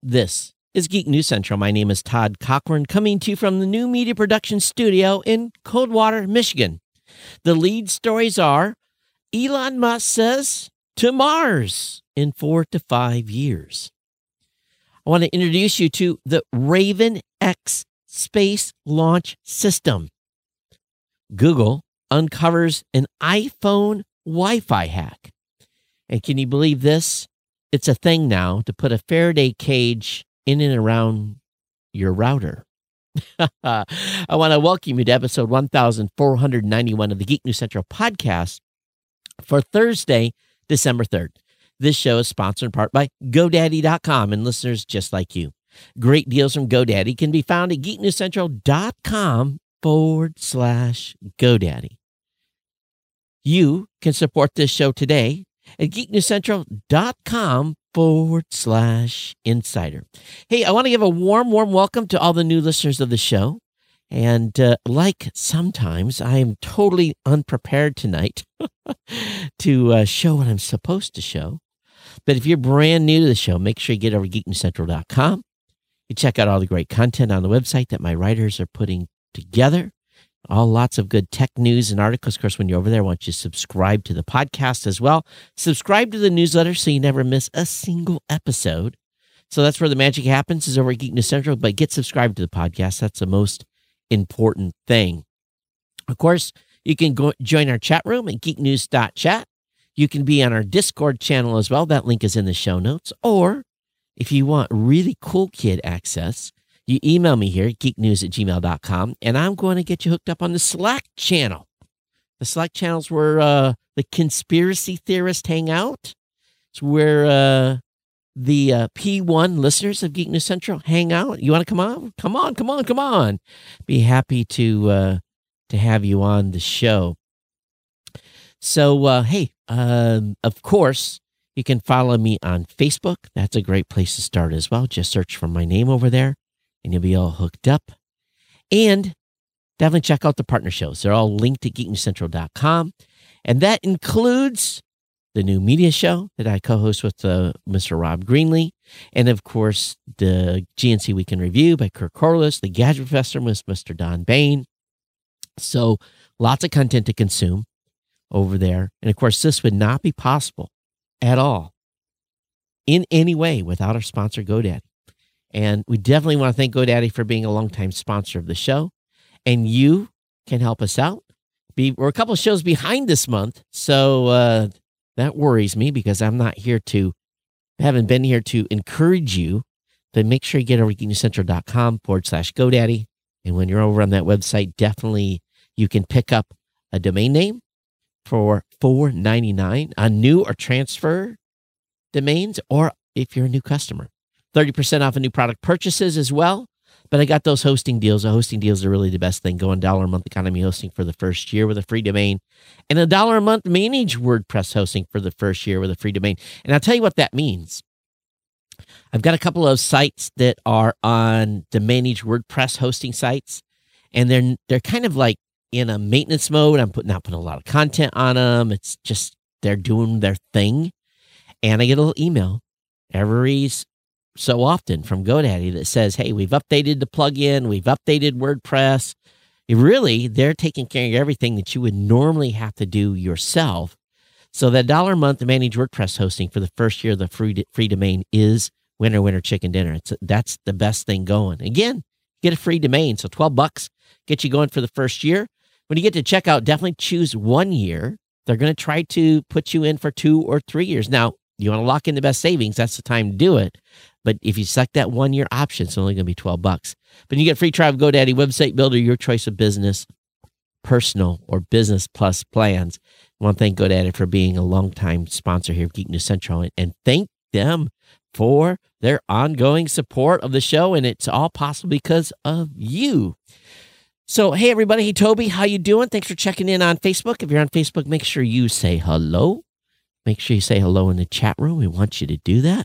This is Geek News Central. My name is Todd Cochran, coming to you from the New Media Production Studio in Coldwater, Michigan. The lead stories are Elon Musk says to Mars in 4 to 5 years. I want to introduce you to the Raven X space launch system. Google uncovers an iPhone Wi-Fi hack. And can you believe this? It's a thing now to put a Faraday cage in and around your router. I want to welcome you to episode 1491 of the Geek News Central podcast for Thursday, December 3rd. This show is sponsored in part by GoDaddy.com and listeners just like you. Great deals from GoDaddy can be found at geeknewscentral.com/GoDaddy. You can support this show today at geeknewscentral.com/insider. Hey, I want to give a warm welcome to all the new listeners of the show. And like sometimes, I am totally unprepared tonight to show what I'm supposed to show. But if you're brand new to the show, make sure you get over to geeknewscentral.com. You check out all the great content on the website that my writers are putting together. Lots of good tech news and articles. Of course, when you're over there, I want you to subscribe to the podcast as well. Subscribe to the newsletter so you never miss a single episode. So that's where the magic happens, is over at Geek News Central. But get subscribed to the podcast. That's the most important thing. Of course, you can go join our chat room at geeknews.chat. You can be on our Discord channel as well. That link is in the show notes. Or if you want really cool kid access, you email me here at geeknews@gmail.com, and I'm going to get you hooked up on the Slack channel. The Slack channel's where the conspiracy theorists hang out. It's where the P1 listeners of Geek News Central hang out. You want to come on? Come on. Be happy to have you on the show. So, hey, of course, you can follow me on Facebook. That's a great place to start as well. Just search for my name over there, and you'll be all hooked up. And definitely check out the partner shows. They're all linked at geeknewscentral.com. And that includes the New Media Show that I co-host with Mr. Rob Greenlee. And, of course, the GNC Week in Review by Kirk Corliss, the Gadget Professor with Mr. Don Bain. So lots of content to consume over there. And, of course, this would not be possible at all in any way without our sponsor, GoDaddy. And we definitely want to thank GoDaddy for being a longtime sponsor of the show. And you can help us out. We're a couple of shows behind this month, so that worries me because haven't been here to encourage you. But make sure you get over to geeknewscentral.com/GoDaddy. And when you're over on that website, definitely you can pick up a domain name for $4.99 on new or transfer domains, or if you're a new customer. 30% off of new product purchases as well. But I got those hosting deals. The hosting deals are really the best thing. Going $1 a month economy hosting for the first year with a free domain, and $1 a month managed WordPress hosting for the first year with a free domain. And I'll tell you what that means. I've got a couple of sites that are on the managed WordPress hosting sites, and they're kind of like in a maintenance mode. I'm not putting a lot of content on them. It's just they're doing their thing. And I get a little email every so often from GoDaddy that says, hey, we've updated the plugin, we've updated WordPress. They're taking care of everything that you would normally have to do yourself. So that $1 a month to manage WordPress hosting for the first year of the free domain is winner, chicken dinner. That's the best thing going. Again, get a free domain. So $12 get you going for the first year. When you get to checkout, definitely choose 1 year. They're going to try to put you in for 2 or 3 years. Now, you want to lock in the best savings, that's the time to do it. But if you select that 1 year option, it's only going to be $12. But you get free trial of GoDaddy Website Builder, your choice of business, personal, or business plus plans. I want to thank GoDaddy for being a longtime sponsor here of Geek News Central, and thank them for their ongoing support of the show. And it's all possible because of you. So, hey, everybody. Hey, Toby, how you doing? Thanks for checking in on Facebook. If you're on Facebook, make sure you say hello. Make sure you say hello in the chat room. We want you to do that.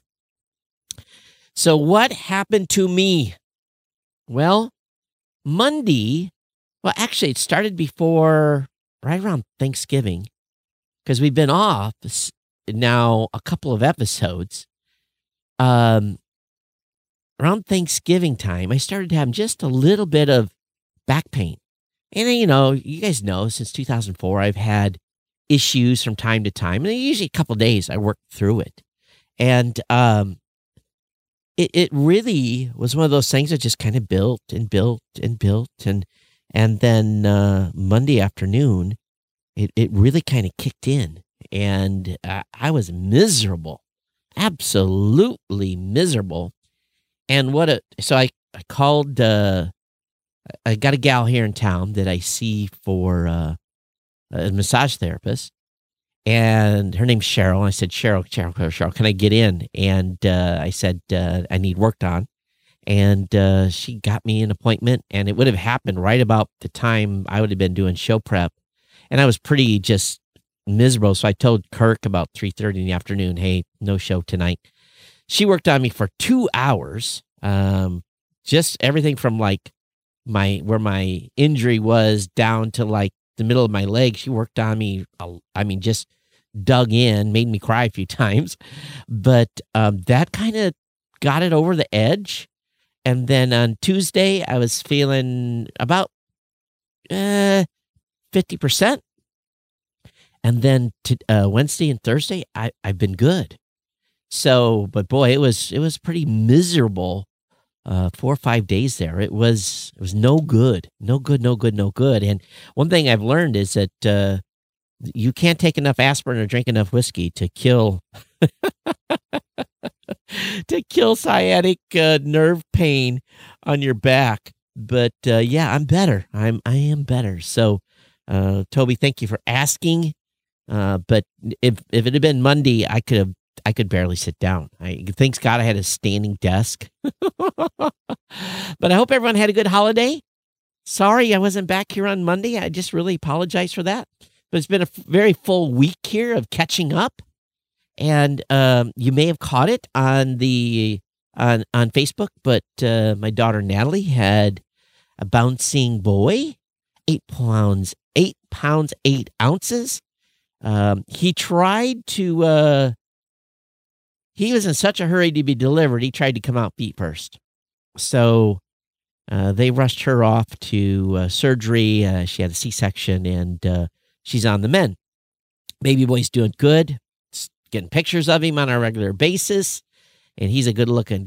So what happened to me? Well, Monday, actually, it started right around Thanksgiving, because we've been off now a couple of episodes. around Thanksgiving time, I started having just a little bit of back pain. And, you guys know since 2004, I've had issues from time to time. And usually a couple days, I work through it. And it really was one of those things that just kind of built and built and built. And then Monday afternoon, it really kind of kicked in. And I was miserable, absolutely miserable. And so I called, I got a gal here in town that I see for a massage therapist, and her name's Cheryl. I said, Cheryl, can I get in? And I said, I need worked on. And she got me an appointment, and it would have happened right about the time I would have been doing show prep. And I was pretty just miserable. So I told Kirk about 3:30 in the afternoon, hey, no show tonight. She worked on me for 2 hours. Just everything from like where my injury was down to like the middle of my leg. She worked on me. Just dug in, made me cry a few times, but that kind of got it over the edge. And then on Tuesday, I was feeling about 50%. And then Wednesday and Thursday, I've been good. So, but boy, it was pretty miserable. 4 or 5 days there. It was no good. And one thing I've learned is that you can't take enough aspirin or drink enough whiskey to kill sciatic nerve pain on your back. But yeah, I'm better. I am better. So, Toby, thank you for asking. But if it had been Monday, I could barely sit down. Thanks God I had a standing desk. But I hope everyone had a good holiday. Sorry I wasn't back here on Monday. I just really apologize for that. But it's been a very full week here of catching up. And you may have caught it on Facebook, but my daughter Natalie had a bouncing boy, 8 pounds, 8 ounces. He tried to... He was in such a hurry to be delivered, he tried to come out feet first. So they rushed her off to surgery. She had a C-section, and she's on the mend. Baby boy's doing good. Getting pictures of him on a regular basis. And he's a good-looking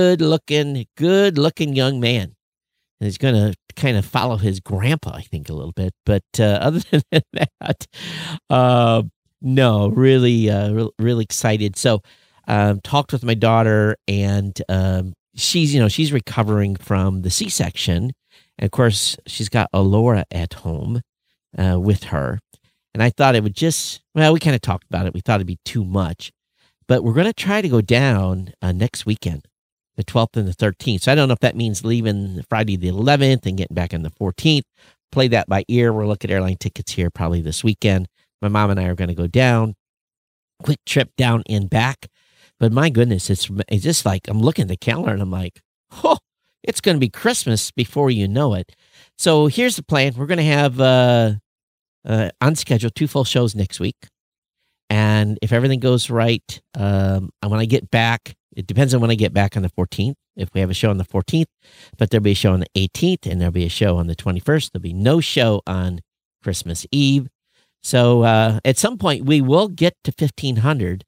young man. And he's going to kind of follow his grandpa, I think, a little bit. But other than that, no, really excited. So, talked with my daughter, and she's recovering from the C-section. And of course, she's got Alora at home with her. And I thought it would we kind of talked about it. We thought it'd be too much. But we're going to try to go down next weekend, the 12th and the 13th. So I don't know if that means leaving Friday the 11th and getting back on the 14th. Play that by ear. We'll look at airline tickets here probably this weekend. My mom and I are going to go down. Quick trip down and back. But my goodness, it's just like I'm looking at the calendar and I'm like, oh, it's going to be Christmas before you know it. So here's the plan. We're going to have on schedule 2 full shows next week. And if everything goes right, when I get back, it depends on when I get back on the 14th. If we have a show on the 14th, but there'll be a show on the 18th, and there'll be a show on the 21st. There'll be no show on Christmas Eve. So at some point, we will get to 1,500.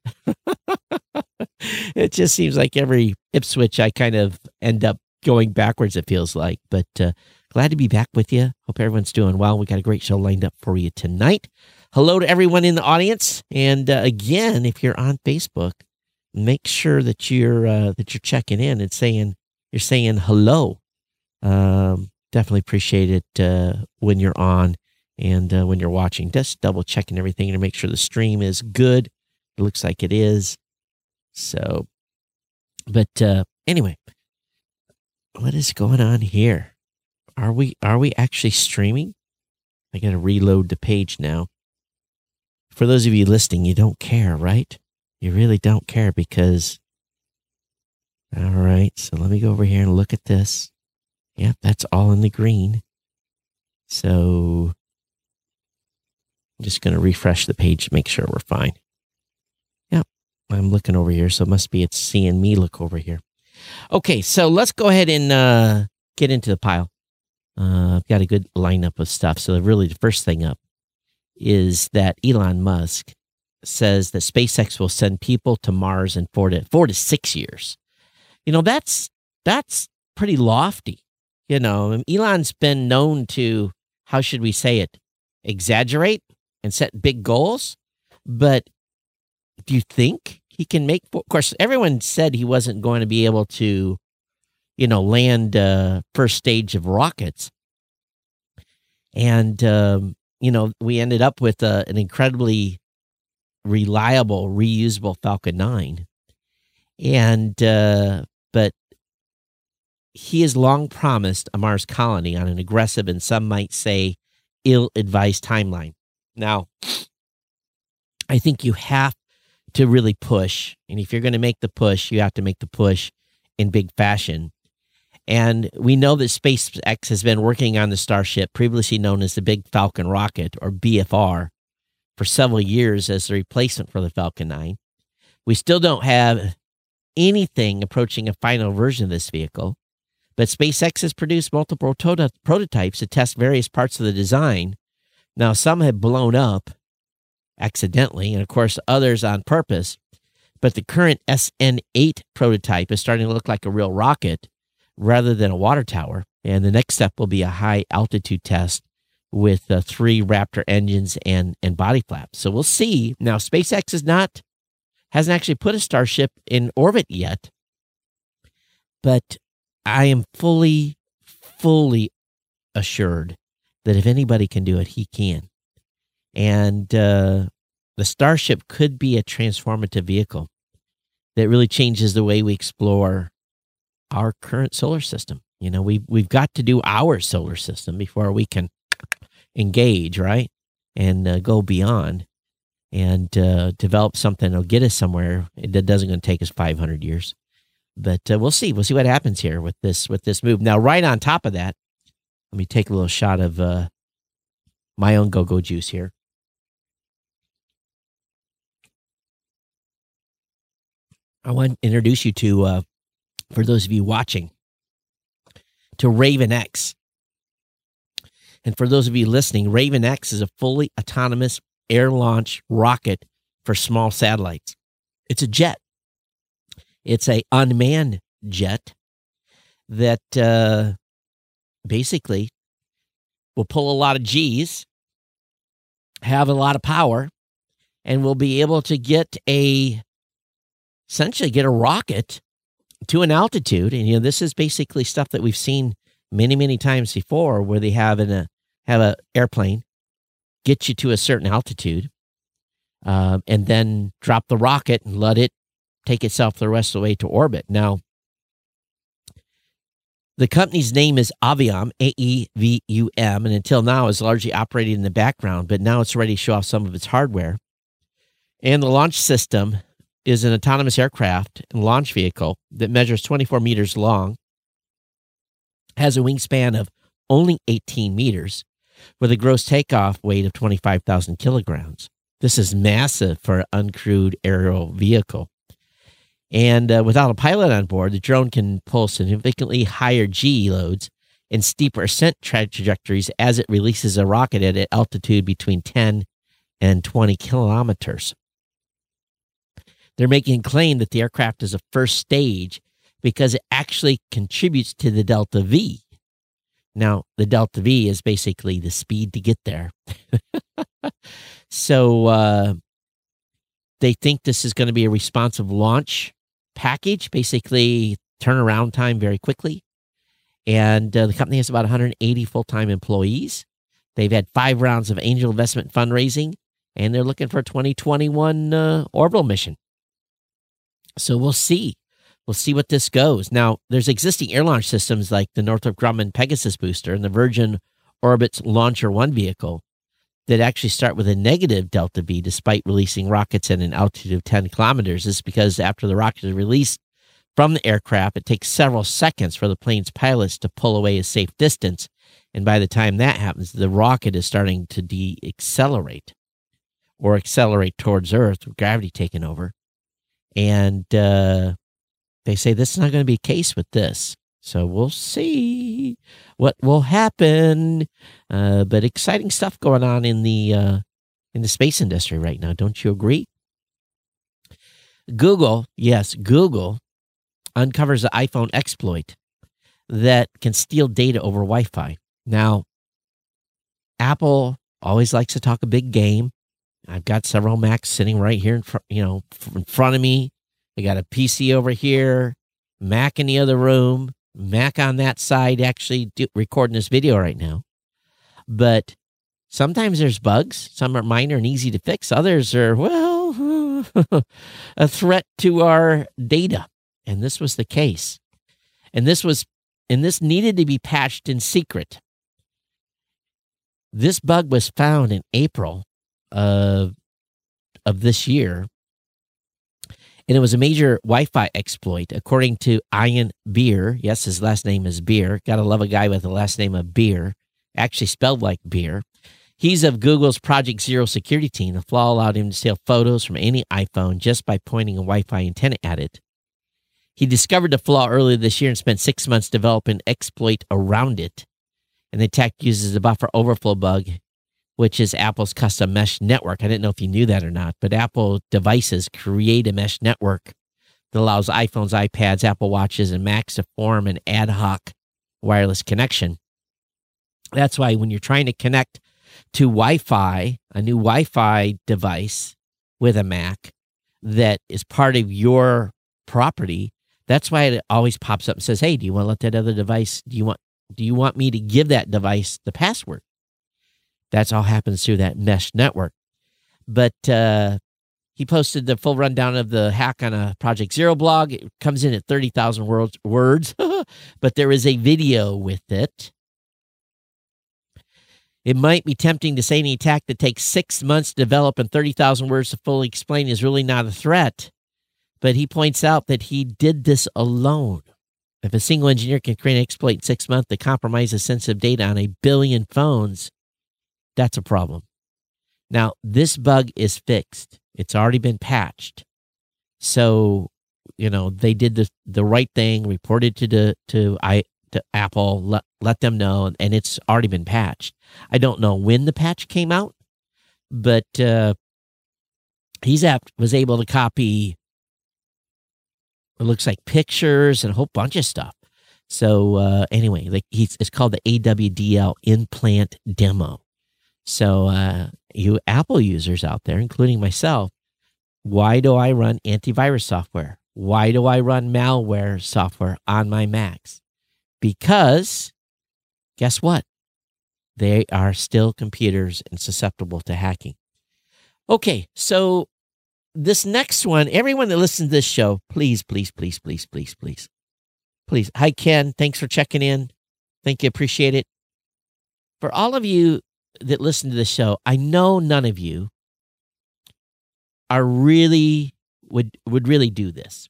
It just seems like every Ipswich, I kind of end up going backwards, it feels like. But glad to be back with you. Hope everyone's doing well. We got a great show lined up for you tonight. Hello to everyone in the audience. And again, if you're on Facebook, make sure that you're checking in and saying hello. Definitely appreciate it when you're on and when you're watching. Just double checking everything to make sure the stream is good. It looks like it is. So, but anyway, what is going on here? Are we actually streaming? I got to reload the page now. For those of you listening, you don't care, right? You really don't care because, all right, so let me go over here and look at this. Yep, that's all in the green. So I'm just going to refresh the page to make sure we're fine. Yep, I'm looking over here, so it must be it's seeing me look over here. Okay, so let's go ahead and get into the pile. I've got a good lineup of stuff. So really the first thing up is that Elon Musk says that SpaceX will send people to Mars in 4 to 6 years. That's pretty lofty. Elon's been known to, how should we say it, exaggerate and set big goals. But do you think he can make? Of course, everyone said he wasn't going to be able to, land first stage of rockets. And, we ended up with an incredibly reliable, reusable Falcon 9. And, but he has long promised a Mars colony on an aggressive and some might say ill-advised timeline. Now, I think you have to really push. And if you're going to make the push, you have to make the push in big fashion. And we know that SpaceX has been working on the Starship, previously known as the Big Falcon rocket, or BFR, for several years as the replacement for the Falcon 9. We still don't have anything approaching a final version of this vehicle, but SpaceX has produced multiple prototypes to test various parts of the design. Now, some have blown up accidentally, and of course, others on purpose, but the current SN8 prototype is starting to look like a real rocket rather than a water tower. And the next step will be a high altitude test with 3 Raptor engines and body flaps. So we'll see. Now, SpaceX hasn't actually put a Starship in orbit yet, but I am fully assured that if anybody can do it, he can. And the Starship could be a transformative vehicle that really changes the way we explore our current solar system. We've got to do our solar system before we can engage, right? And go beyond and develop something that'll get us somewhere. That doesn't going to take us 500 years. But we'll see. We'll see what happens here with this move. Now, right on top of that, let me take a little shot of my own go-go juice here. I want to introduce you to, for those of you watching, to Raven X. And for those of you listening, Raven X is a fully autonomous air launch rocket for small satellites. It's a jet. It's a unmanned jet that basically will pull a lot of G's, have a lot of power, and will be able to essentially get a rocket to an altitude. And this is basically stuff that we've seen many, many times before, where they have an airplane get you to a certain altitude, and then drop the rocket and let it take itself the rest of the way to orbit. Now, the company's name is Avum, A-E-V-U-M, and until now is largely operating in the background, but now it's ready to show off some of its hardware. And the launch system is an autonomous aircraft and launch vehicle that measures 24 meters long, has a wingspan of only 18 meters, with a gross takeoff weight of 25,000 kilograms. This is massive for an uncrewed aerial vehicle. And without a pilot on board, the drone can pull significantly higher G loads and steeper ascent trajectories as it releases a rocket at an altitude between 10 and 20 kilometers. They're making a claim that the aircraft is a first stage because it actually contributes to the Delta V. Now, the Delta V is basically the speed to get there. So they think this is going to be a responsive launch package, basically turnaround time very quickly. And the company has about 180 full-time employees. They've had 5 rounds of angel investment fundraising, and they're looking for a 2021 orbital mission. So we'll see. We'll see what this goes. Now, there's existing air launch systems like the Northrop Grumman Pegasus booster and the Virgin Orbit's Launcher 1 vehicle that actually start with a negative Delta V despite releasing rockets at an altitude of 10 kilometers. This is because after the rocket is released from the aircraft, it takes several seconds for the plane's pilots to pull away a safe distance. And by the time that happens, the rocket is starting to de-accelerate or accelerate towards Earth with gravity taking over. And They say this is not going to be a case with this. So we'll see what will happen. But exciting stuff going on in the space industry right now. Don't you agree? Google uncovers an iPhone exploit that can steal data over Wi-Fi. Now, Apple always likes to talk a big game. I've got several Macs sitting right here in front of me. I got a PC over here, Mac in the other room, Mac on that side, actually recording this video right now. But sometimes there's bugs. Some are minor and easy to fix. Others are, a threat to our data. And this was the case. And this needed to be patched in secret. This bug was found in April of this year. And it was a major Wi-Fi exploit, according to Ian Beer. Yes, his last name is Beer. Gotta love a guy with the last name of Beer. Actually spelled like beer. He's of Google's Project Zero security team. The flaw allowed him to steal photos from any iPhone just by pointing a Wi-Fi antenna at it. He discovered the flaw earlier this year and spent 6 months developing an exploit around it. And the attack uses the buffer overflow bug, which is Apple's custom mesh network. I didn't know if you knew that or not, but Apple devices create a mesh network that allows iPhones, iPads, Apple Watches, and Macs to form an ad hoc wireless connection. That's why when you're trying to connect to Wi-Fi, a new Wi-Fi device with a Mac that is part of your property, that's why it always pops up and says, hey, do you want to let that other device, do you want me to give that device the password? That's all happens through that mesh network. But he posted the full rundown of the hack on a Project Zero blog. It comes in at 30,000 words, but there is a video with it. It might be tempting to say any attack that takes 6 months to develop and 30,000 words to fully explain is really not a threat. But he points out that he did this alone. If a single engineer can create an exploit in 6 months to compromise the sensitive data on 1 billion phones, that's a problem. Now, this bug is fixed. It's already been patched. So, they did the right thing, reported to Apple, let them know, and it's already been patched. I don't know when the patch came out, but was able to copy, it looks like pictures and a whole bunch of stuff. So anyway, it's called the AWDL implant demo. So you Apple users out there, including myself, why do I run antivirus software? Why do I run malware software on my Macs? Because guess what? They are still computers and susceptible to hacking. Okay, so this next one, everyone that listens to this show, please. Hi, Ken. Thanks for checking in. Thank you. Appreciate it. For all of you that listen to the show, I know none of you are really would really do this.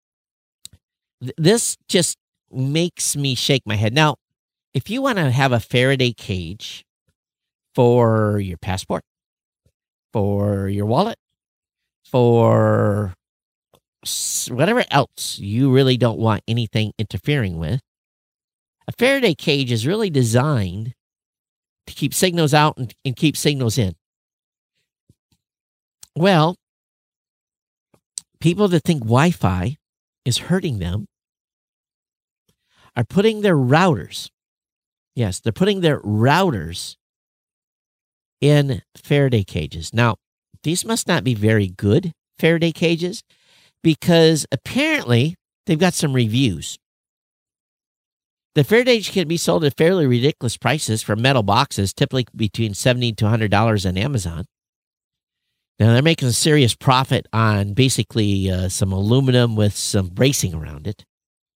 This just makes me shake my head. Now, if you want to have a Faraday cage for your passport, for your wallet, for whatever else you really don't want anything interfering with, a Faraday cage is really designed to keep signals out and keep signals in. Well, people that think Wi-Fi is hurting them are putting their routers, yes, they're putting their routers in Faraday cages. Now, these must not be very good Faraday cages because apparently they've got some reviews. The Faraday can be sold at fairly ridiculous prices for metal boxes, typically between $70 to $100 on Amazon. Now, they're making a serious profit on basically some aluminum with some bracing around it.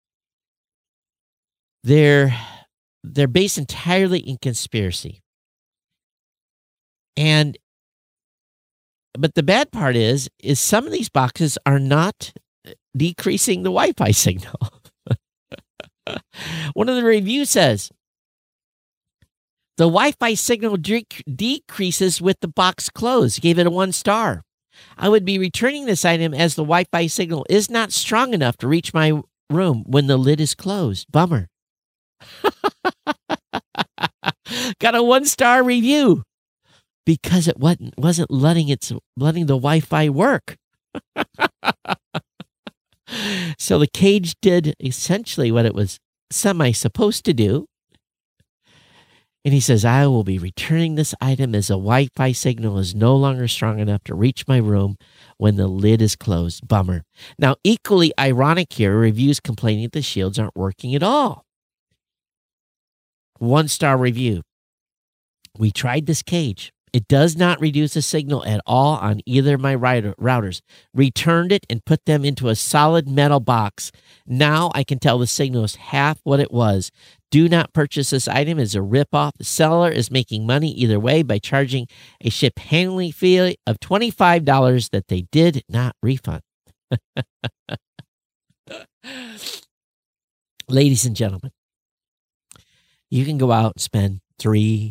They're based entirely in conspiracy. But the bad part is some of these boxes are not decreasing the Wi-Fi signal. One of the reviews says, the Wi-Fi signal decreases with the box closed. Gave it a 1 star. I would be returning this item as the Wi-Fi signal is not strong enough to reach my room when the lid is closed. Bummer. Got a 1-star review because it wasn't letting the Wi-Fi work. So the cage did essentially what it was supposed to do. And he says, I will be returning this item as a Wi-Fi signal is no longer strong enough to reach my room when the lid is closed. Bummer. Now, equally ironic here, reviews complaining that the shields aren't working at all. 1-star review. We tried this cage. It does not reduce the signal at all on either of my routers. Returned it and put them into a solid metal box. Now I can tell the signal is half what it was. Do not purchase this item as a ripoff. The seller is making money either way by charging a ship handling fee of $25 that they did not refund. Ladies and gentlemen, you can go out and spend $100,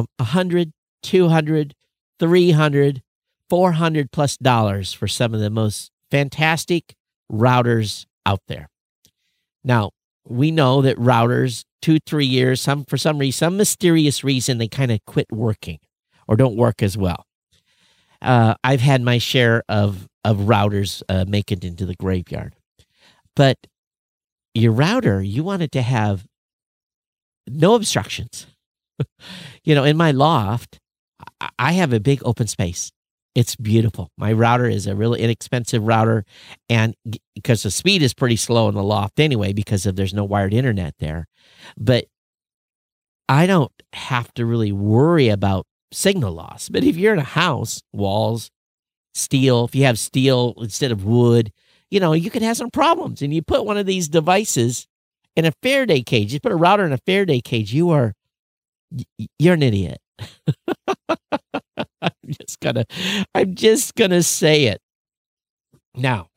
$200, $300, $400 plus for some of the most fantastic routers out there. Now, we know that routers, 2-3 years, for some mysterious reason, they kind of quit working or don't work as well. I've had my share of routers make it into the graveyard. But your router, you want it to have no obstructions. In my loft, I have a big open space. It's beautiful. My router is a really inexpensive router, and because the speed is pretty slow in the loft anyway, because there's no wired internet there. But I don't have to really worry about signal loss. But if you're in a house, walls, steel, if you have steel instead of wood, you could have some problems. And you put one of these devices in a Faraday cage. You put a router in a Faraday cage, you're an idiot. I'm just gonna say it. Now,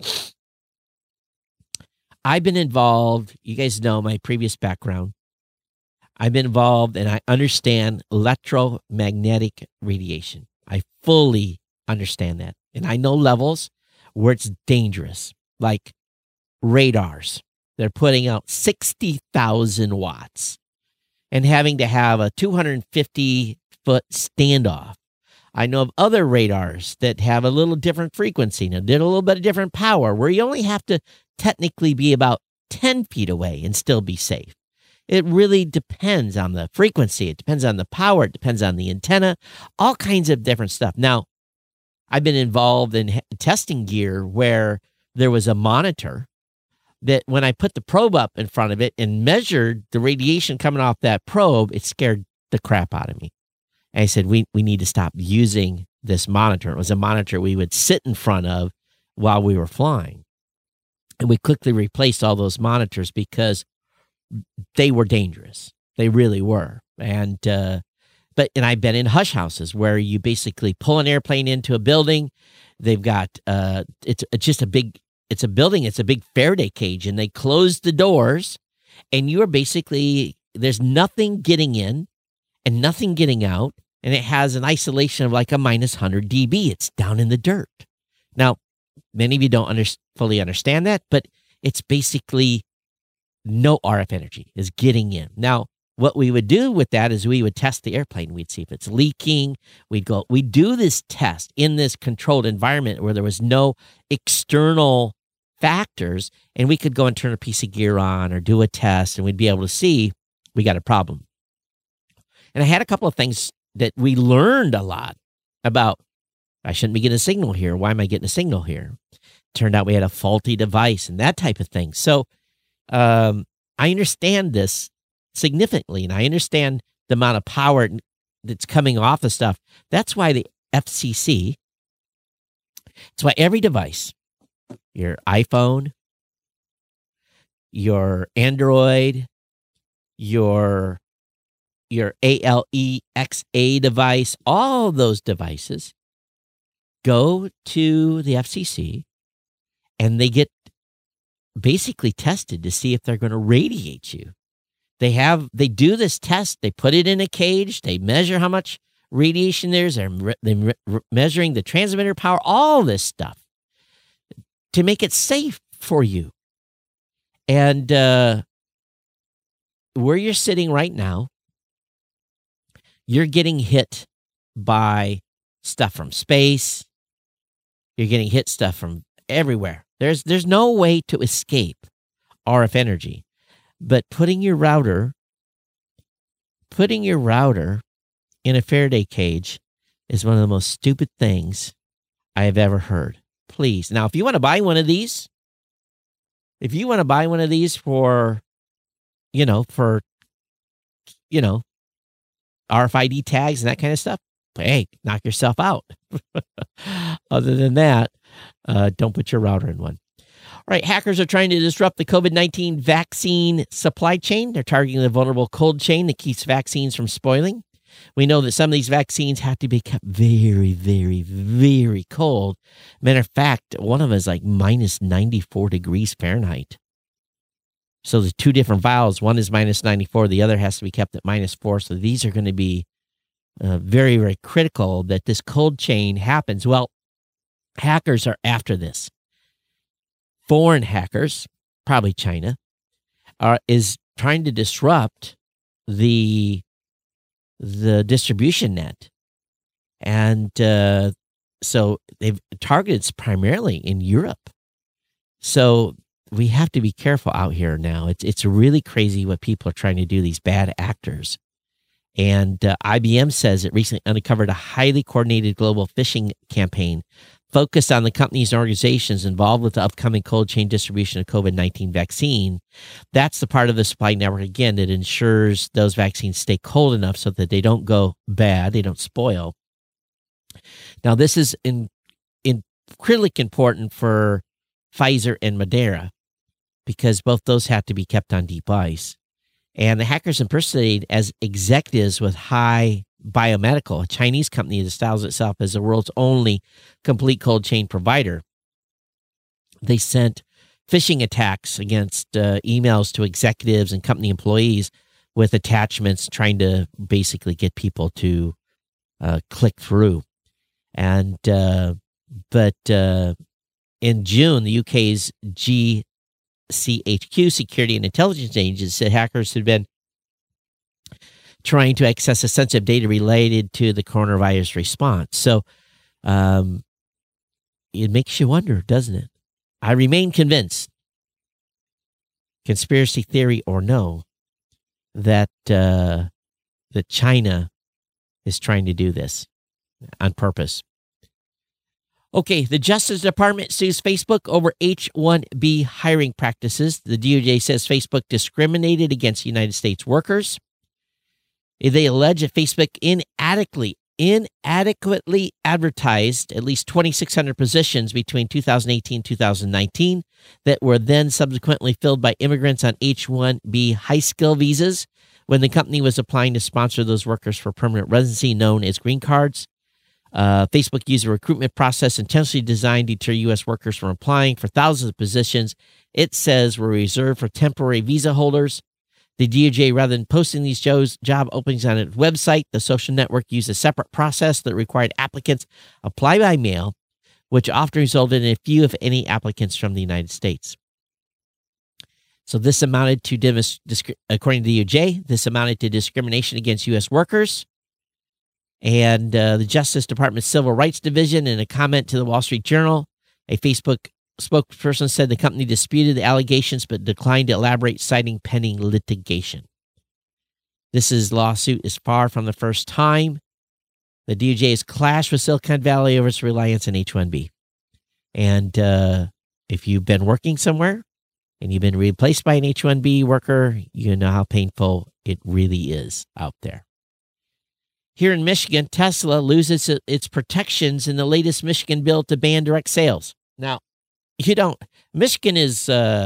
I've been involved. You guys know my previous background. I've been involved and I understand electromagnetic radiation. I fully understand that. And I know levels where it's dangerous, like radars. They're putting out 60,000 watts and having to have a 250-foot standoff. I know of other radars that have a little different frequency and a little bit of different power where you only have to technically be about 10 feet away and still be safe. It really depends on the frequency. It depends on the power. It depends on the antenna, all kinds of different stuff. Now, I've been involved in testing gear where there was a monitor that when I put the probe up in front of it and measured the radiation coming off that probe, it scared the crap out of me. And I said, we need to stop using this monitor. It was a monitor we would sit in front of while we were flying. And we quickly replaced all those monitors because they were dangerous. They really were. And I've been in hush houses where you basically pull an airplane into a building. They've got, it's a big Faraday cage, and they close the doors, and you are basically, there's nothing getting in and nothing getting out, and it has an isolation of like a minus 100 dB. It's down in the dirt. Now, many of you don't fully understand that, but it's basically no RF energy is getting in. Now, what we would do with that is we would test the airplane. We'd see if it's leaking. We'd do this test in this controlled environment where there was no external factors, and we could go and turn a piece of gear on or do a test, and we'd be able to see we got a problem. And I had a couple of things that we learned a lot about. I shouldn't be getting a signal here. Why am I getting a signal here? Turned out we had a faulty device and that type of thing. So I understand this significantly, and I understand the amount of power that's coming off the stuff. That's why the FCC, that's why every device, your iPhone, your Android, your ALEXA device, all those devices go to the FCC and they get basically tested to see if they're going to radiate you. They do this test. They put it in a cage. They measure how much radiation there is. They're measuring the transmitter power, all this stuff to make it safe for you. And where you're sitting right now, you're getting hit by stuff from space. You're getting hit stuff from everywhere. There's no way to escape RF energy. But putting your router in a Faraday cage is one of the most stupid things I have ever heard. Please. Now, if you want to buy one of these, for RFID tags and that kind of stuff, hey, knock yourself out. Other than that, don't put your router in one. All right, hackers are trying to disrupt the COVID-19 vaccine supply chain. They're targeting the vulnerable cold chain that keeps vaccines from spoiling. We know that some of these vaccines have to be kept very, very, very cold. Matter of fact, one of them is like minus 94 degrees Fahrenheit. So there's two different vials. One is minus 94. The other has to be kept at minus 4. So these are going to be very, very critical that this cold chain happens. Well, hackers are after this. Foreign hackers, probably China, is trying to disrupt the distribution net. And so they've targeted primarily in Europe. So we have to be careful out here now. It's really crazy what people are trying to do, these bad actors. And IBM says it recently uncovered a highly coordinated global phishing campaign focused on the companies and organizations involved with the upcoming cold chain distribution of COVID-19 vaccine. That's the part of the supply network, again, that ensures those vaccines stay cold enough so that they don't go bad, they don't spoil. Now, this is critically important for Pfizer and Moderna because both those have to be kept on deep ice. And the hackers impersonated as executives with High Biomedical, a Chinese company that styles itself as the world's only complete cold chain provider. They sent phishing attacks against emails to executives and company employees with attachments trying to basically get people to click through. And but in June, the UK's GCHQ, Security and Intelligence Agency, said hackers had been trying to access a sensitive data related to the coronavirus response. So it makes you wonder, doesn't it? I remain convinced, conspiracy theory or no, that China is trying to do this on purpose. Okay, the Justice Department sues Facebook over H-1B hiring practices. The DOJ says Facebook discriminated against United States workers. They allege that Facebook inadequately advertised at least 2,600 positions between 2018 and 2019 that were then subsequently filled by immigrants on H-1B high-skill visas when the company was applying to sponsor those workers for permanent residency known as green cards. Facebook used a recruitment process intentionally designed to deter U.S. workers from applying for thousands of positions it says were reserved for temporary visa holders. The DOJ, rather than posting these job openings on its website, the social network used a separate process that required applicants apply by mail, which often resulted in a few, if any, applicants from the United States. So this amounted to, according to the DOJ, this amounted to discrimination against U.S. workers. And the Justice Department's Civil Rights Division, in a comment to the Wall Street Journal, a Facebook spokesperson said the company disputed the allegations but declined to elaborate, citing pending litigation. This lawsuit is far from the first time. The DOJ has clashed with Silicon Valley over its reliance on H-1B. And if you've been working somewhere and you've been replaced by an H-1B worker, you know how painful it really is out there. Here in Michigan, Tesla loses its protections in the latest Michigan bill to ban direct sales. Now, Michigan is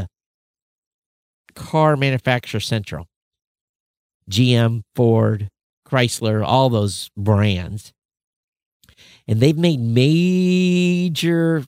car manufacturer central. GM, Ford, Chrysler, all those brands. And they've made major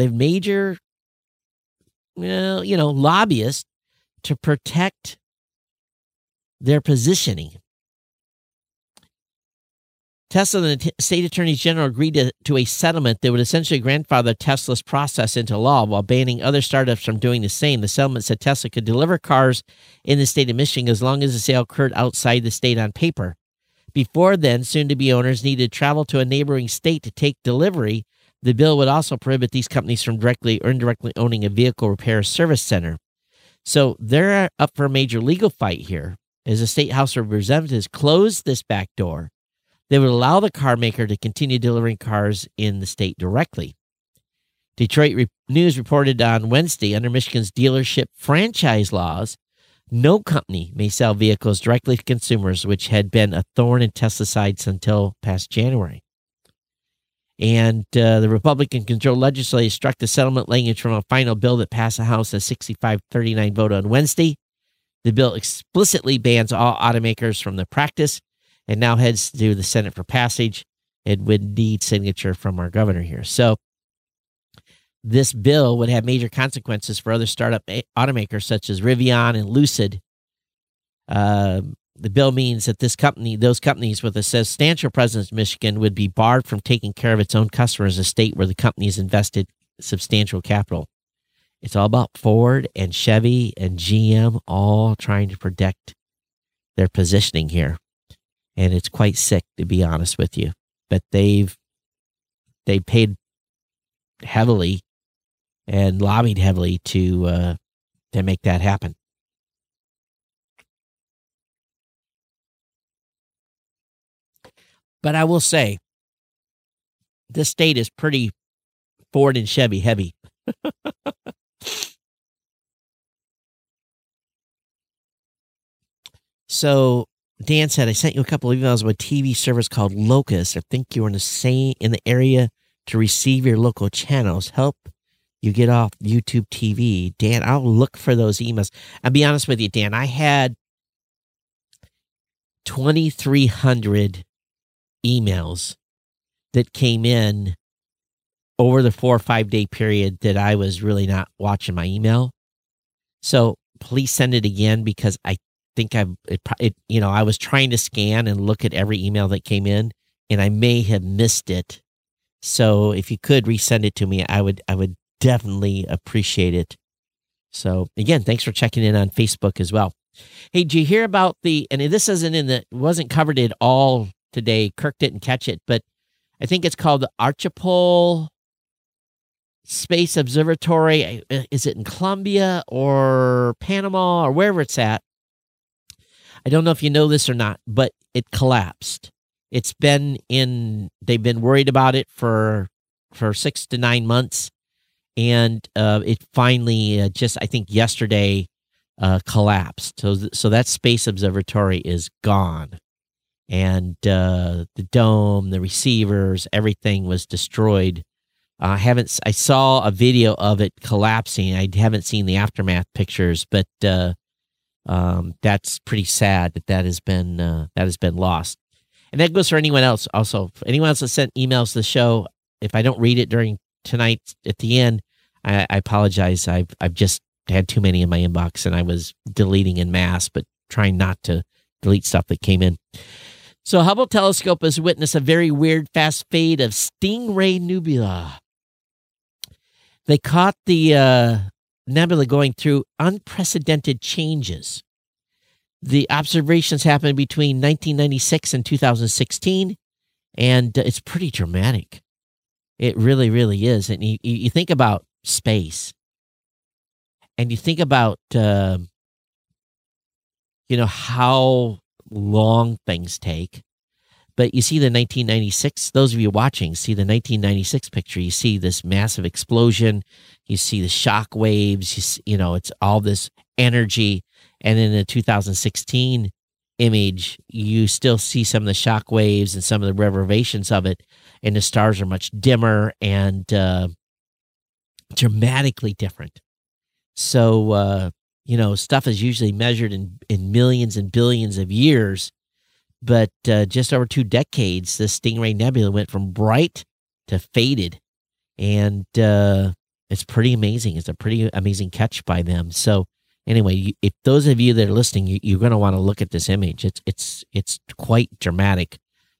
lobbyists to protect their positioning. Tesla and the state attorneys general agreed to a settlement that would essentially grandfather Tesla's process into law while banning other startups from doing the same. The settlement said Tesla could deliver cars in the state of Michigan as long as the sale occurred outside the state on paper. Before then, soon-to-be owners needed to travel to a neighboring state to take delivery. The bill would also prohibit these companies from directly or indirectly owning a vehicle repair service center. So they're up for a major legal fight here as the State House of Representatives closed this back door. They would allow the car maker to continue delivering cars in the state directly. Detroit News reported on Wednesday, under Michigan's dealership franchise laws, no company may sell vehicles directly to consumers, which had been a thorn in Tesla's side until past January. And the Republican-controlled legislature struck the settlement language from a final bill that passed the House a 65-39 vote on Wednesday. The bill explicitly bans all automakers from the practice and now heads to the Senate for passage. It would need signature from our governor here. So this bill would have major consequences for other startup automakers such as Rivian and Lucid. The bill means that those companies with a substantial presence in Michigan would be barred from taking care of its own customers, a state where the company has invested substantial capital. It's all about Ford and Chevy and GM all trying to protect their positioning here. And it's quite sick, to be honest with you. But they paid heavily and lobbied heavily to make that happen. But I will say, this state is pretty Ford and Chevy heavy. So Dan said, I sent you a couple of emails about a TV service called Locus. I think you're in the area to receive your local channels. Help you get off YouTube TV. Dan, I'll look for those emails. I'll be honest with you, Dan. I had 2,300 emails that came in over the 4 or 5 day period that I was really not watching my email. So please send it again, because I think I was trying to scan and look at every email that came in, and I may have missed it. So if you could resend it to me, I would definitely appreciate it. So again, thanks for checking in on Facebook as well. Hey, did you hear about and this wasn't covered at all today. Kirk didn't catch it, but I think it's called the Archipel Space Observatory. Is it in Colombia or Panama or wherever it's at? I don't know if you know this or not, but it collapsed. They've been worried about it for 6 to 9 months. And it finally I think yesterday collapsed. So that space observatory is gone. And the dome, the receivers, everything was destroyed. I saw a video of it collapsing. I haven't seen the aftermath pictures, but that's pretty sad that has been lost. And that goes for anyone else also. For anyone else that sent emails to the show, if I don't read it during tonight at the end, I apologize. I've just had too many in my inbox, and I was deleting en masse, but trying not to delete stuff that came in. So Hubble telescope has witnessed a very weird fast fade of Stingray Nebula. They caught the nebula going through unprecedented changes. The observations happened between 1996 and 2016, and it's pretty dramatic. It really, really is. And you think about space, and you think about how long things take. But you see the 1996, those of you watching see the 1996 picture. You see this massive explosion. You see the shock waves. It's all this energy. And in the 2016 image, you still see some of the shock waves and some of the reverberations of it. And the stars are much dimmer and dramatically different. So, stuff is usually measured in millions and billions of years. But just over 2 decades, the Stingray Nebula went from bright to faded. And it's pretty amazing. It's a pretty amazing catch by them. So anyway, if those of you that are listening, you're going to want to look at this image. It's quite dramatic.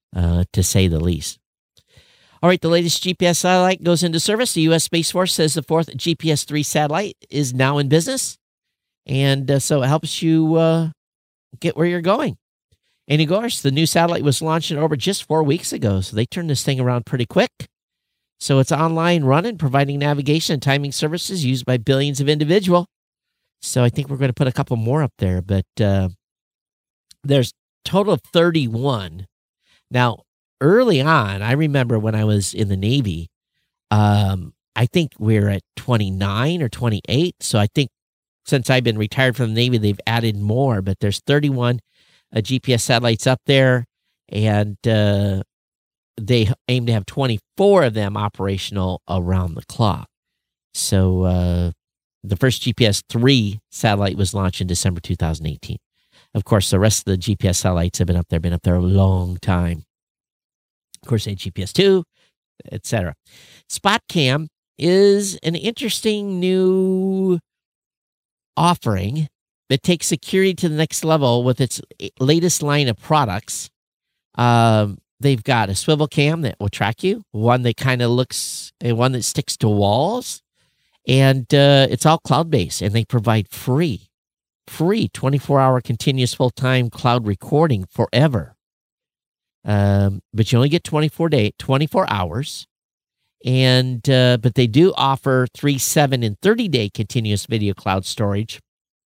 to say the least. All right, the latest GPS satellite goes into service. The U.S. Space Force says the fourth GPS-3 satellite is now in business. And so it helps you get where you're going. And of course, the new satellite was launched in orbit just 4 weeks ago. So they turned this thing around pretty quick. So it's online running, providing navigation and timing services used by billions of individuals. So I think we're going to put a couple more up there. But there's a total of 31. Now, early on, I remember when I was in the Navy, I think we're at 29 or 28. So I think since I've been retired from the Navy, they've added more. But there's 31 GPS satellites up there, and they aim to have 24 of them operational around the clock. So the first GPS-3 satellite was launched in December 2018. Of course, the rest of the GPS satellites have been up there a long time. Of course, GPS-2, etc. SpotCam is an interesting new offering that takes security to the next level with its latest line of products. They've got a swivel cam that will track you, one that kind of looks, one that sticks to walls, and it's all cloud-based, and they provide free 24-hour continuous full-time cloud recording forever. But you only get 24 hours, and but they do offer 3, 7, and 30-day continuous video cloud storage.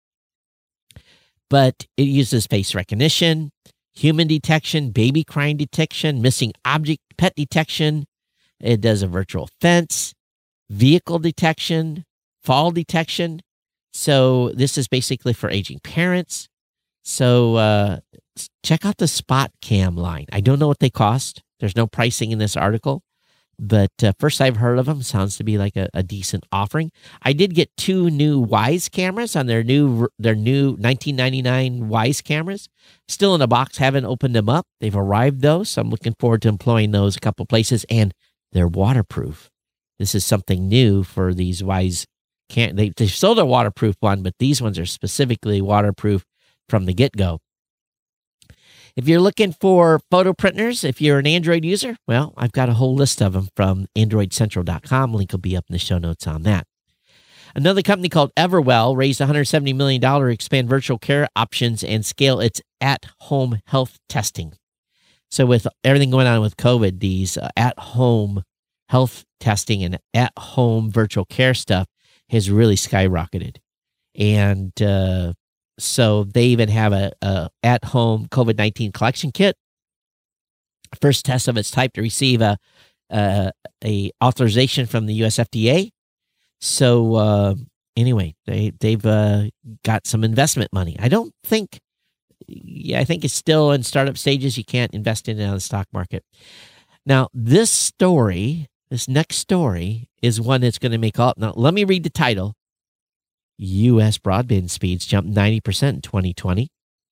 But it uses face recognition, human detection, baby crying detection, missing object pet detection. It does a virtual fence, vehicle detection, fall detection. So this is basically for aging parents. So check out the SpotCam line. I don't know what they cost. There's no pricing in this article. But first I've heard of them. Sounds to be like a decent offering. I did get 2 new Wyze cameras on their new $19.99 Wyze cameras. Still in a box. Haven't opened them up. They've arrived though, so I'm looking forward to employing those a couple places. And they're waterproof. This is something new for these Wyze. They sold a waterproof one, but these ones are specifically waterproof from the get-go. If you're looking for photo printers, if you're an Android user, well, I've got a whole list of them from AndroidCentral.com. Link will be up in the show notes on that. Another company called Everwell raised $170 million to expand virtual care options and scale its at-home health testing. So with everything going on with COVID, these at-home health testing and at-home virtual care stuff has really skyrocketed. And so they even have a at-home COVID-19 collection kit. First test of its type to receive a authorization from the US FDA. So anyway, they've got some investment money. I think it's still in startup stages. You can't invest in it on the stock market. Now, this next story is one that's going to make all. Now, let me read the title. U.S. broadband speeds jumped 90% in 2020.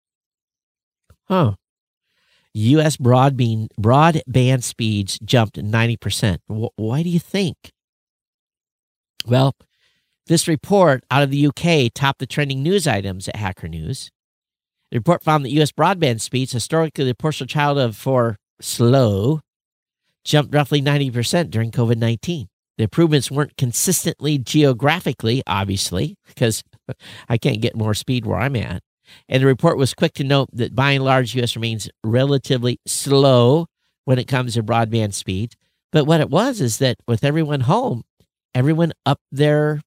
U.S. broadband speeds jumped 90%. Why do you think? Well, this report out of the UK topped the trending news items at Hacker News. The report found that U.S. broadband speeds, historically the poster child for slow, jumped roughly 90% during COVID-19. The improvements weren't consistently geographically, obviously, because I can't get more speed where I'm at. And the report was quick to note that by and large, U.S. remains relatively slow when it comes to broadband speed. But what it was is that with everyone home, everyone they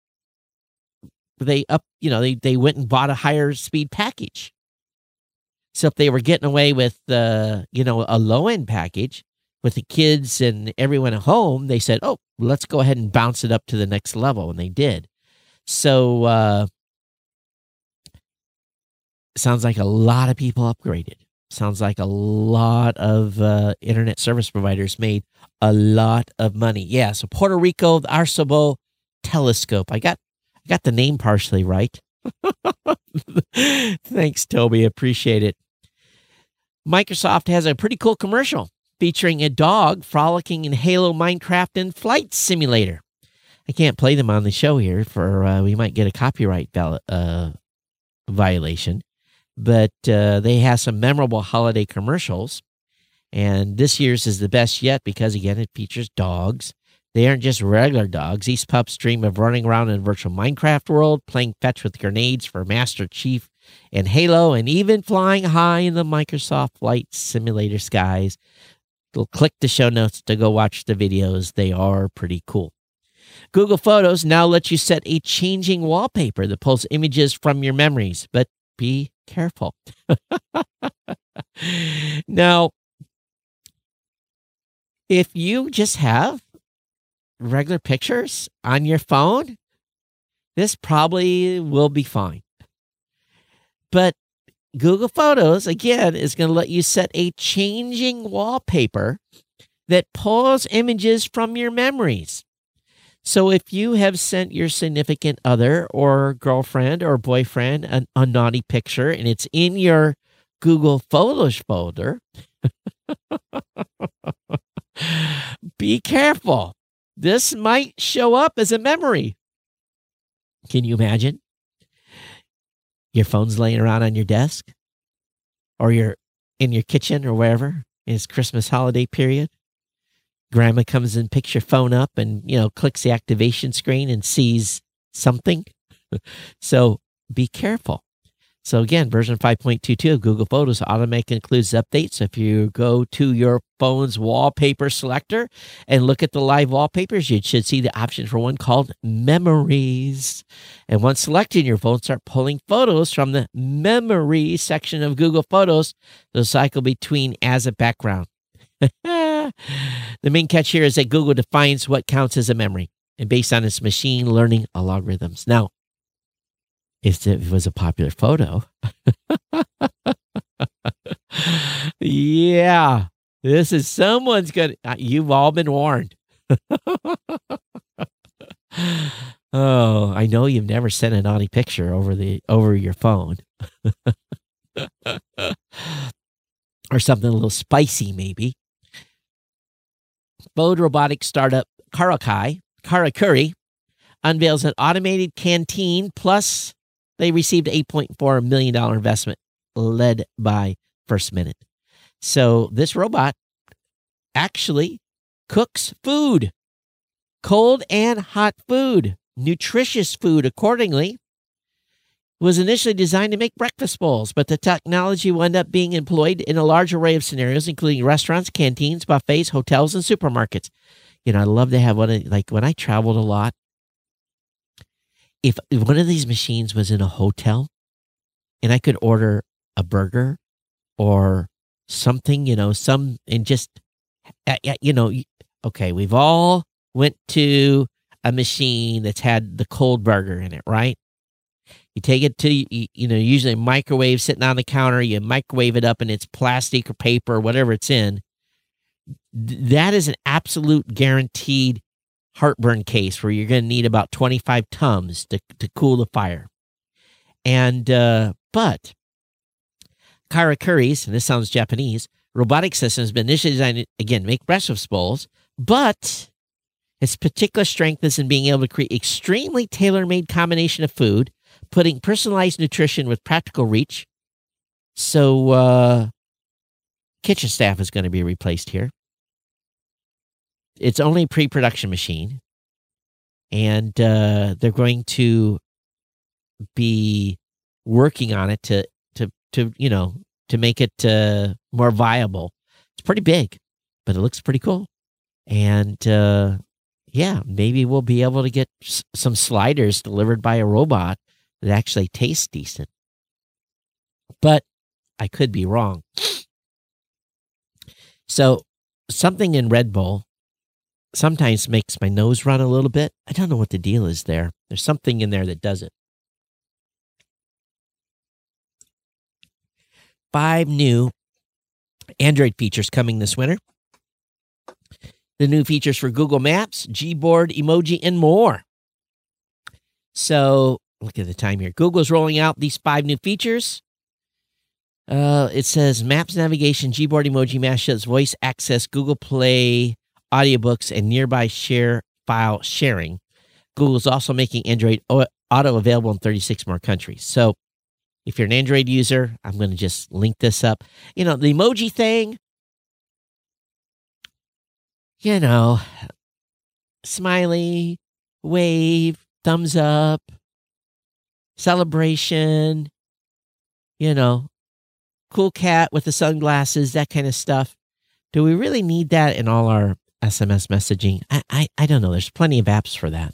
went and bought a higher speed package. So if they were getting away with, a low-end package, with the kids and everyone at home, they said, oh, let's go ahead and bounce it up to the next level. And they did. So sounds like a lot of people upgraded. Sounds like a lot of internet service providers made a lot of money. Yeah, so Puerto Rico, the Arecibo telescope. I got the name partially right. Thanks, Toby. Appreciate it. Microsoft has a pretty cool commercial featuring a dog frolicking in Halo, Minecraft, and Flight Simulator. I can't play them on the show here for we might get a copyright violation, but they have some memorable holiday commercials. And this year's is the best yet because, again, it features dogs. They aren't just regular dogs. These pups dream of running around in a virtual Minecraft world, playing fetch with grenades for Master Chief and Halo, and even flying high in the Microsoft Flight Simulator skies. Click the show notes to go watch the videos. They are pretty cool. Google Photos now lets you set a changing wallpaper that pulls images from your memories, but be careful. Now, if you just have regular pictures on your phone, this probably will be fine. But Google Photos, again, is going to let you set a changing wallpaper that pulls images from your memories. So if you have sent your significant other or girlfriend or boyfriend a naughty picture and it's in your Google Photos folder, be careful. This might show up as a memory. Can you imagine? Your phone's laying around on your desk, or you're in your kitchen or wherever. It's Christmas holiday period. Grandma comes and picks your phone up and, clicks the activation screen and sees something. So be careful. So again, version 5.22 of Google Photos automatically includes updates. So if you go to your phone's wallpaper selector and look at the live wallpapers, you should see the option for one called Memories. And once selected, your phone start pulling photos from the Memories section of Google Photos. They'll cycle between as a background. The main catch here is that Google defines what counts as a memory and based on its machine learning algorithms. Now, if it was a popular photo, yeah, this is someone's going to, you've all been warned. Oh, I know you've never sent a naughty picture over your phone. Or something a little spicy, maybe. Bode robotic startup Karakuri unveils an automated canteen, plus they received an $8.4 million investment led by First Minute. So this robot actually cooks food, cold and hot food, nutritious food accordingly. Was initially designed to make breakfast bowls, but the technology will end up being employed in a large array of scenarios, including restaurants, canteens, buffets, hotels, and supermarkets. I love to have when I traveled a lot, if one of these machines was in a hotel and I could order a burger or something, okay, we've all went to a machine that's had the cold burger in it, right? You take it to, usually a microwave sitting on the counter, you microwave it up and it's plastic or paper or whatever it's in. That is an absolute guaranteed heartburn case where you're going to need about 25 tums to cool the fire. And, but Karakuri's, and this sounds Japanese, robotic system has been initially designed to, again, make breakfast bowls, but its particular strength is in being able to create extremely tailor-made combination of food, putting personalized nutrition with practical reach. So, kitchen staff is going to be replaced here. It's only a pre-production machine, and they're going to be working on it to make it more viable. It's pretty big, but it looks pretty cool. And maybe we'll be able to get some sliders delivered by a robot that actually tastes decent. But I could be wrong. So something in Red Bull sometimes makes my nose run a little bit. I don't know what the deal is there. There's something in there that does it. 5 new Android features coming this winter. The new features for Google Maps, Gboard, emoji, and more. So look at the time here. Google's rolling out these 5 new features. It says Maps navigation, Gboard, emoji, mashups, voice access, Google Play, audiobooks, and nearby share file sharing. Google's also making Android Auto available in 36 more countries. So if you're an Android user, I'm going to just link this up. The emoji thing, you know, smiley, wave, thumbs up, celebration, you know, cool cat with the sunglasses, that kind of stuff. Do we really need that in all our SMS messaging? I don't know. There's plenty of apps for that.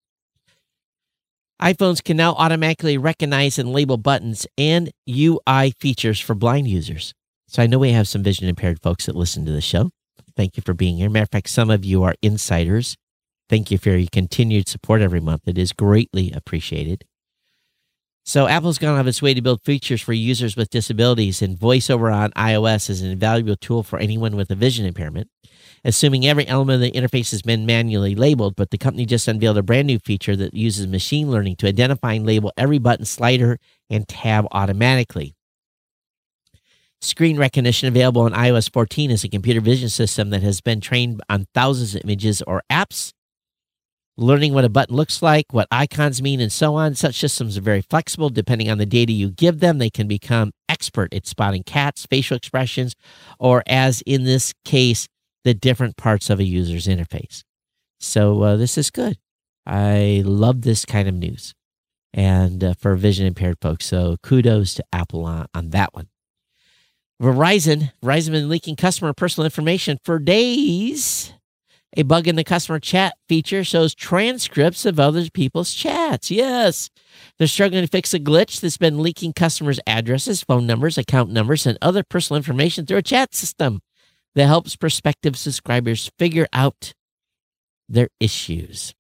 iPhones can now automatically recognize and label buttons and UI features for blind users. So I know we have some vision impaired folks that listen to the show. Thank you for being here. Matter of fact, some of you are insiders. Thank you for your continued support every month. It is greatly appreciated. So Apple's gone out of its way to build features for users with disabilities, and VoiceOver on iOS is an invaluable tool for anyone with a vision impairment, assuming every element of the interface has been manually labeled. But the company just unveiled a brand new feature that uses machine learning to identify and label every button, slider, and tab automatically. Screen recognition available on iOS 14 is a computer vision system that has been trained on thousands of images or apps, learning what a button looks like, what icons mean, and so on. Such systems are very flexible. Depending on the data you give them, they can become expert at spotting cats, facial expressions, or, as in this case, the different parts of a user's interface. So this is good. I love this kind of news, and for vision impaired folks. So kudos to Apple on that one. Verizon has been leaking customer personal information for days. A bug in the customer chat feature shows transcripts of other people's chats. Yes, they're struggling to fix a glitch that's been leaking customers' addresses, phone numbers, account numbers, and other personal information through a chat system that helps prospective subscribers figure out their issues.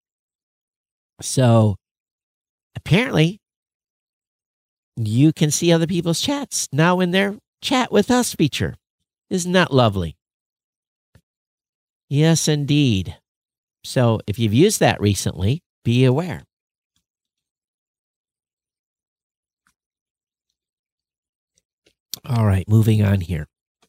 So apparently, you can see other people's chats now in their Chat with Us feature. Isn't that lovely? Yes, indeed. So if you've used that recently, be aware. All right, moving on here.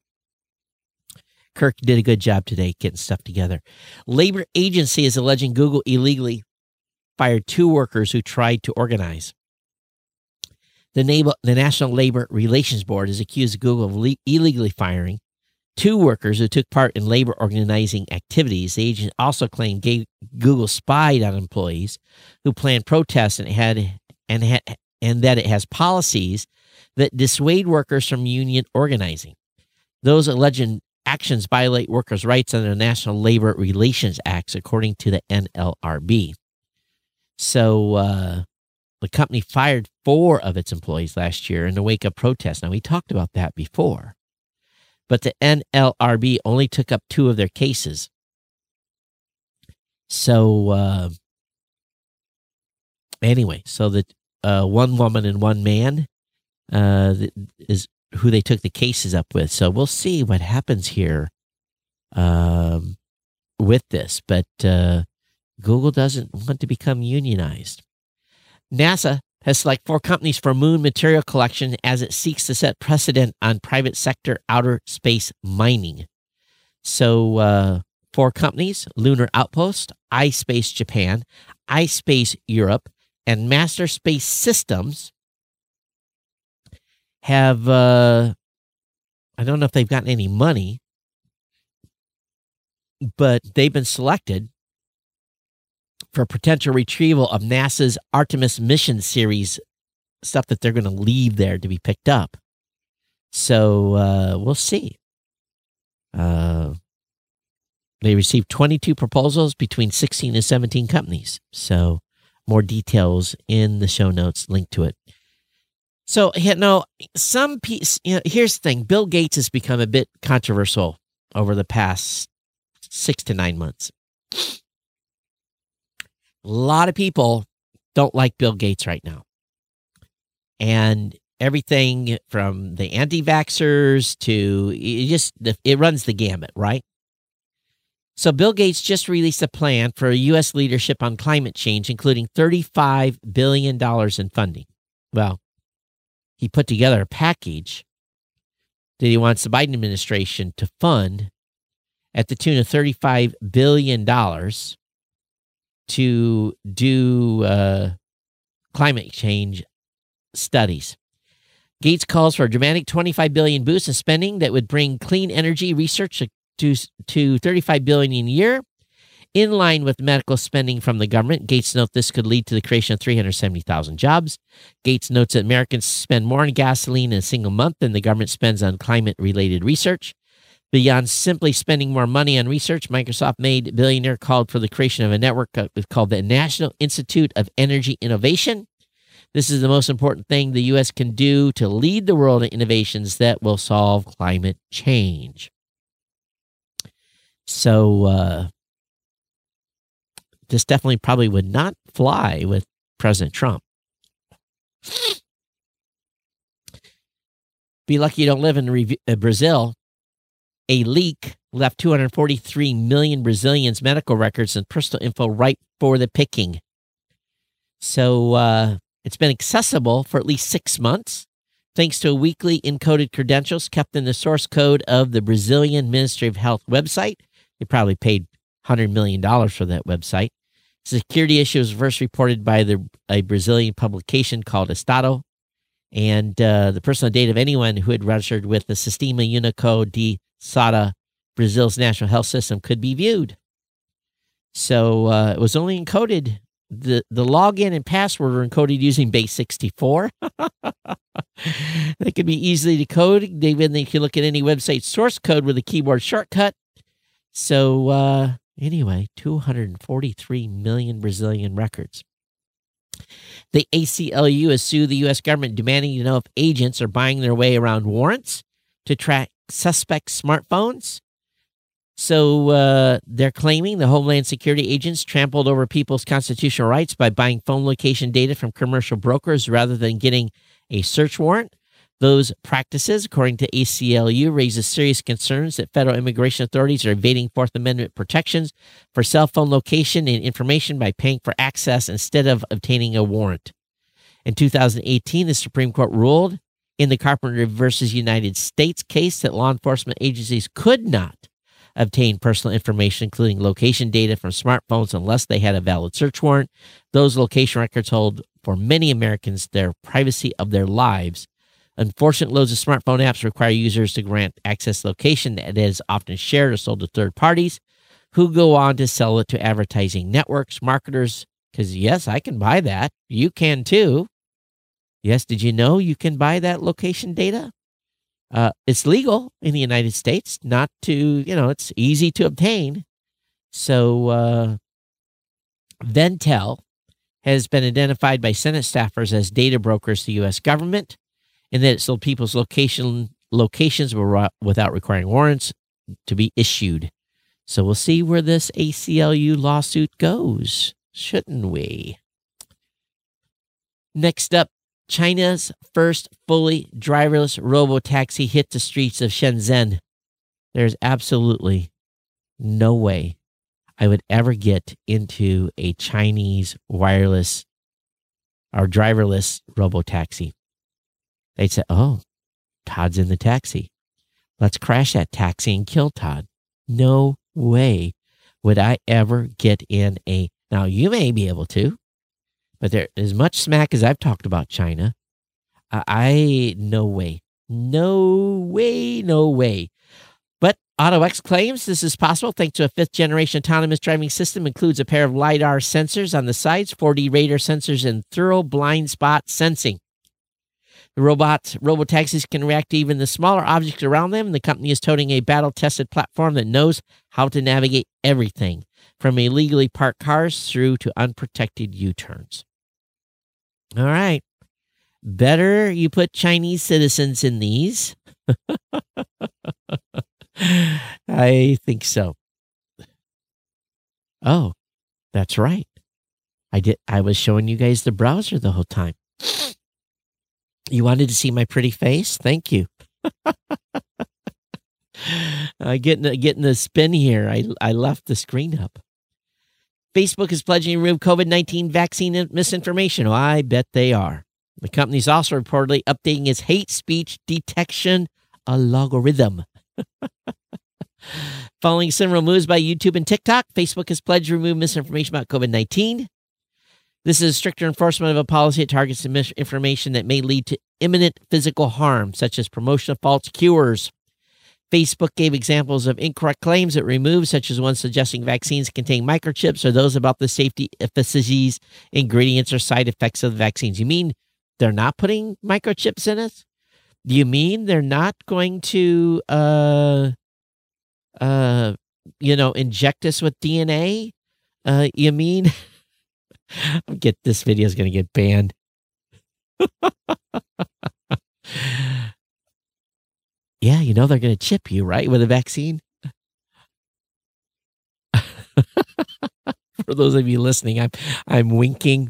Kirk did a good job today getting stuff together. Labor agency is alleging Google illegally fired 2 workers who tried to organize. The National Labor Relations Board has accused Google of illegally firing 2 workers who took part in labor organizing activities. The agent also claimed Google spied on employees who planned protests and that it has policies that dissuade workers from union organizing. Those alleged actions violate workers' rights under the National Labor Relations Act, according to the NLRB. So the company fired 4 of its employees last year in the wake of protests. Now, we talked about that before. But the NLRB only took up 2 of their cases. So anyway, so that 1 woman and 1 man is who they took the cases up with. So we'll see what happens here with this. But Google doesn't want to become unionized. NASA has selected 4 companies for moon material collection as it seeks to set precedent on private sector outer space mining. So 4 companies: Lunar Outpost, iSpace Japan, iSpace Europe, and Master Space Systems have, I don't know if they've gotten any money, but they've been selected for potential retrieval of NASA's Artemis mission series, stuff that they're going to leave there to be picked up. So we'll see. They received 22 proposals between 16 and 17 companies. So more details in the show notes, link to it. So, here's the thing. Bill Gates has become a bit controversial over the past 6 to 9 months. A lot of people don't like Bill Gates right now. And everything from the anti-vaxxers to it runs the gamut, right? So Bill Gates just released a plan for U.S. leadership on climate change, including $35 billion in funding. Well, he put together a package that he wants the Biden administration to fund at the tune of $35 billion to do climate change studies. Gates calls for a dramatic $25 billion boost in spending that would bring clean energy research to 35 billion a year, in line with medical spending from the government. Gates notes this could lead to the creation of 370,000 jobs. Gates notes that Americans spend more on gasoline in a single month than the government spends on climate-related research. Beyond simply spending more money on research, Microsoft made billionaire called for the creation of a network called the National Institute of Energy Innovation. This is the most important thing the U.S. can do to lead the world in innovations that will solve climate change. So, this definitely probably would not fly with President Trump. Be lucky you don't live in Brazil. A leak left 243 million Brazilians' medical records and personal info ripe for the picking. So it's been accessible for at least 6 months, thanks to weekly encoded credentials kept in the source code of the Brazilian Ministry of Health website. They probably paid $100 million for that website. Security issue was first reported by a Brazilian publication called Estado, and the personal data of anyone who had registered with the Sistema Único de SADA, Brazil's national health system, could be viewed. So it was only encoded. The login and password were encoded using base64. They could be easily decoded. Then you can look at any website source code with a keyboard shortcut. So anyway, 243 million Brazilian records. The ACLU has sued the U.S. government, demanding to know if agents are buying their way around warrants to track suspect smartphones. So they're claiming the Homeland Security agents trampled over people's constitutional rights by buying phone location data from commercial brokers rather than getting a search warrant. Those practices, according to ACLU, raises serious concerns that federal immigration authorities are evading Fourth Amendment protections for cell phone location and information by paying for access instead of obtaining a warrant. In 2018, the Supreme Court ruled in the Carpenter versus United States case that law enforcement agencies could not obtain personal information, including location data from smartphones, unless they had a valid search warrant. Those location records hold, for many Americans, their privacy of their lives. Unfortunately, loads of smartphone apps require users to grant access location that is often shared or sold to third parties who go on to sell it to advertising networks, marketers, because yes, I can buy that. You can too. Yes, did you know you can buy that location data? It's legal in the United States, not to, it's easy to obtain. So Ventel has been identified by Senate staffers as data brokers to the U.S. government, and that it sold people's locations without requiring warrants to be issued. So we'll see where this ACLU lawsuit goes, shouldn't we? Next up, China's first fully driverless robotaxi hit the streets of Shenzhen. There's absolutely no way I would ever get into a Chinese wireless or driverless robotaxi. They'd say, oh, Todd's in the taxi. Let's crash that taxi and kill Todd. No way would I ever get in a... Now, you may be able to, but there, as much smack as I've talked about China, no way. No way. But AutoX claims this is possible thanks to a fifth-generation autonomous driving system. Includes a pair of LiDAR sensors on the sides, 4D radar sensors, and thorough blind spot sensing. The robotaxis can react to even the smaller objects around them, and the company is toting a battle-tested platform that knows how to navigate everything, from illegally parked cars through to unprotected U-turns. All right. Better you put Chinese citizens in these. I think so. Oh, that's right. I was showing you guys the browser the whole time. You wanted to see my pretty face? Thank you. Getting the spin here. I left the screen up. Facebook is pledging to remove COVID-19 vaccine misinformation. Oh, I bet they are. The company is also reportedly updating its hate speech detection algorithm. Following similar moves by YouTube and TikTok, Facebook has pledged to remove misinformation about COVID-19. This is stricter enforcement of a policy that targets misinformation that may lead to imminent physical harm, such as promotion of false cures. Facebook gave examples of incorrect claims it removed, such as one suggesting vaccines contain microchips or those about the safety, efficacies, ingredients, or side effects of the vaccines. You mean they're not putting microchips in it? Do you mean they're not going to, inject us with DNA? You mean, this video is going to get banned. Yeah, they're going to chip you, right, with a vaccine? For those of you listening, I'm winking.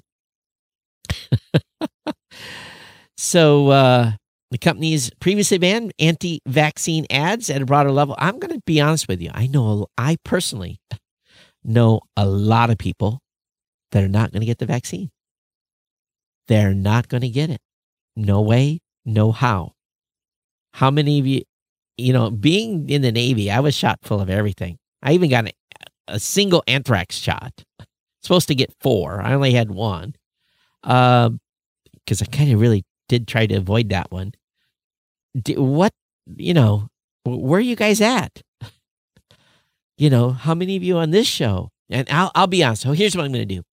So the company's previously banned anti-vaccine ads at a broader level. I'm going to be honest with you. I personally know a lot of people that are not going to get the vaccine. They're not going to get it. No way, no how. How many of you, being in the Navy, I was shot full of everything. I even got a single anthrax shot. Supposed to get 4. I only had 1. Because I kind of really did try to avoid that one. Where are you guys at? How many of you on this show? And I'll be honest. So here's what I'm going to do.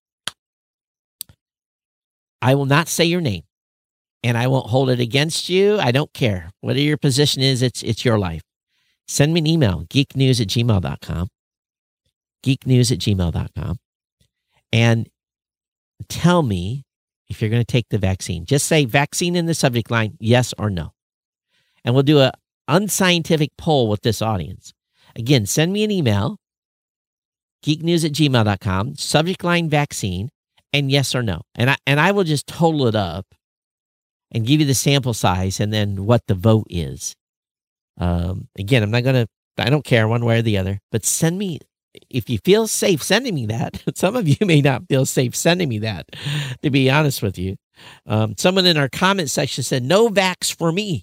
I will not say your name. And I won't hold it against you. I don't care. Whatever your position is, it's your life. Send me an email, geeknews@gmail.com. geeknews@gmail.com. And tell me if you're going to take the vaccine. Just say vaccine in the subject line, yes or no. And we'll do an unscientific poll with this audience. Again, send me an email, geeknews@gmail.com, subject line vaccine, and yes or no. And I will just total it up and give you the sample size and then what the vote is. Again, I don't care one way or the other, but send me, if you feel safe sending me that. Some of you may not feel safe sending me that, to be honest with you. Someone in our comment section said, no vax for me.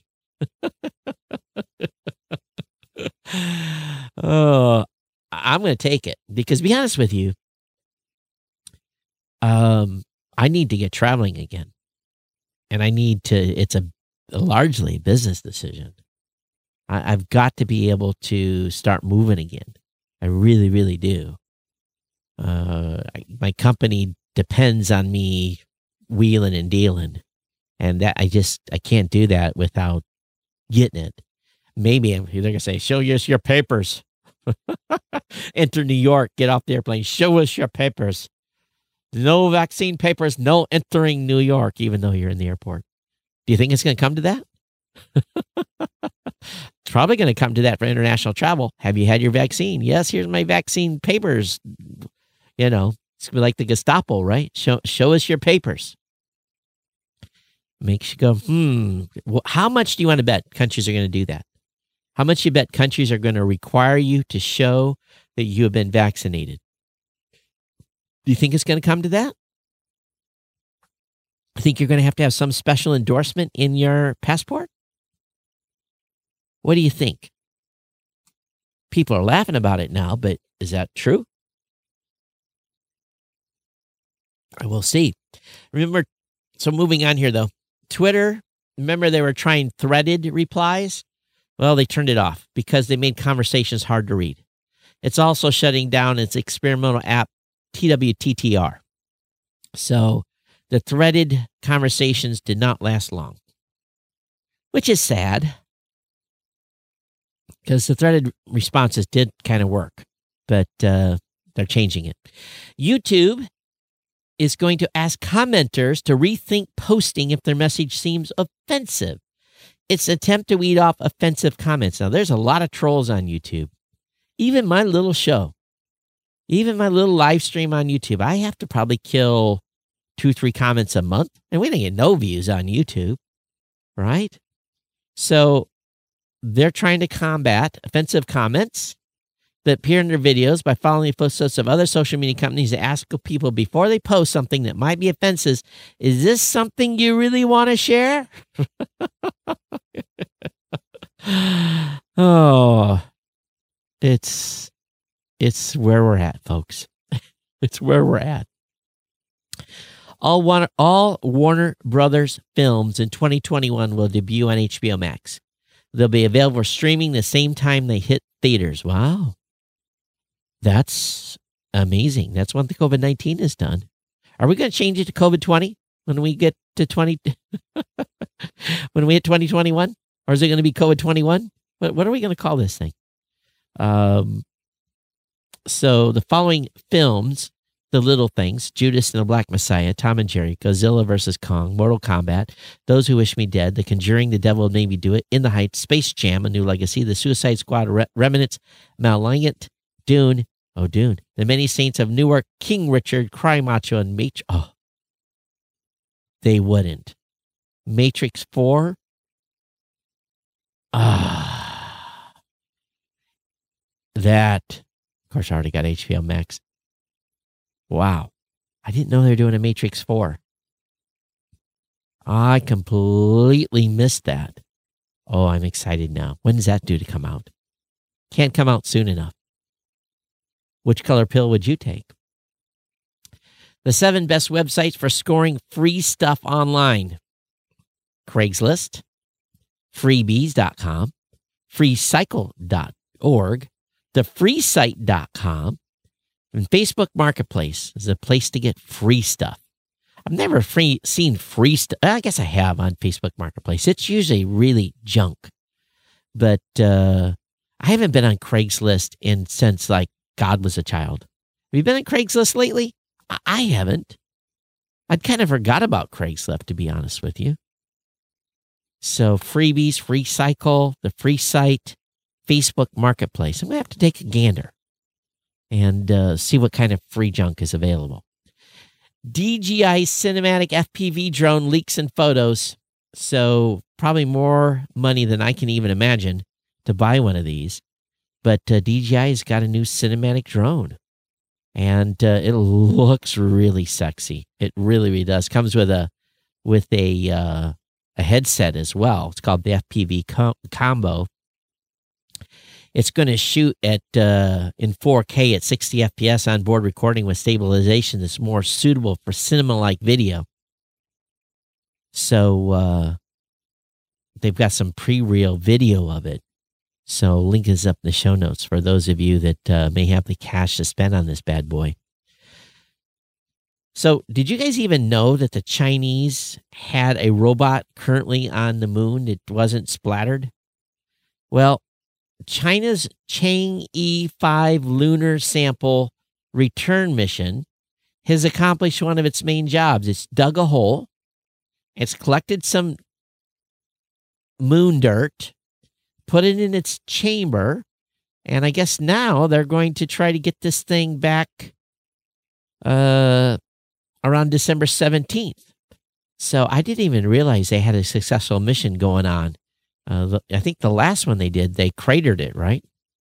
Oh, I'm going to take it because, to be honest with you, I need to get traveling again. And it's a largely business decision. I've got to be able to start moving again. I really, really do. My company depends on me wheeling and dealing. And that I can't do that without getting it. Maybe they're going to say, show us your papers. Enter New York, get off the airplane, show us your papers. No vaccine papers, no entering New York, even though you're in the airport. Do you think it's going to come to that? It's probably going to come to that for international travel. Have you had your vaccine? Yes, here's my vaccine papers. It's going to be like the Gestapo, right? Show us your papers. Makes you go, well, how much do you want to bet countries are going to do that? How much you bet countries are going to require you to show that you have been vaccinated? Do you think it's going to come to that? I think you're going to have some special endorsement in your passport? What do you think? People are laughing about it now, but is that true? I will see. Remember, so moving on here, though. Twitter, remember they were trying threaded replies? Well, they turned it off because they made conversations hard to read. It's also shutting down its experimental app, TWTTR. So the threaded conversations did not last long, which is sad because the threaded responses did kind of work, but they're changing it. YouTube is going to ask commenters to rethink posting if their message seems offensive. It's an attempt to weed off offensive comments. Now, there's a lot of trolls on YouTube. Even my little show, even my little live stream on YouTube, I have to probably kill 2-3 comments a month, and we don't get no views on YouTube, right? So they're trying to combat offensive comments that appear in their videos by following the footsteps of other social media companies to ask people before they post something that might be offensive, is this something you really want to share? Oh, it's where we're at, folks. It's where we're at. All Warner Brothers films in 2021 will debut on HBO Max. They'll be available for streaming the same time they hit theaters. Wow. That's amazing. That's what the COVID-19 has done. Are we going to change it to COVID-20 when we get to when we hit 2021? Or is it going to be COVID-21? What are we going to call this thing? So the following films, The Little Things, Judas and the Black Messiah, Tom and Jerry, Godzilla vs. Kong, Mortal Kombat, Those Who Wish Me Dead, The Conjuring, The Devil Made Me Do It, In the Heights, Space Jam, A New Legacy, The Suicide Squad, Remnants, Malignant, Dune, The Many Saints of Newark, King Richard, Cry Macho, and they wouldn't. Matrix 4. That, of course, I already got HBO Max. Wow. I didn't know they were doing a Matrix 4. I completely missed that. Oh, I'm excited now. When does that due to come out? Can't come out soon enough. Which color pill would you take? The 7 best websites for scoring free stuff online. Craigslist, freebies.com, freecycle.org, thefreesite.com, and Facebook Marketplace is a place to get free stuff. I've never seen free stuff. I guess I have on Facebook Marketplace. It's usually really junk. But I haven't been on Craigslist since like God was a child. Have you been on Craigslist lately? I haven't. I'd kind of forgot about Craigslist, to be honest with you. So freebies, Free Cycle, the Free Site, Facebook Marketplace. I'm going to have to take a gander and see what kind of free junk is available. DJI Cinematic FPV drone leaks and photos. So probably more money than I can even imagine to buy one of these. But DJI's got a new cinematic drone. And it looks really sexy. It really, really does. Comes with a headset as well. It's called the FPV Combo. It's going to shoot at in 4K at 60 FPS onboard recording with stabilization that's more suitable for cinema-like video. So they've got some pre-reel video of it. So link is up in the show notes for those of you that may have the cash to spend on this bad boy. So did you guys even know that the Chinese had a robot currently on the moon that wasn't splattered? Well, China's Chang'e 5 lunar sample return mission has accomplished one of its main jobs. It's dug a hole. It's collected some moon dirt, put it in its chamber, and I guess now they're going to try to get this thing back around December 17th. So I didn't even realize they had a successful mission going on. I think the last one they did, they cratered it, right?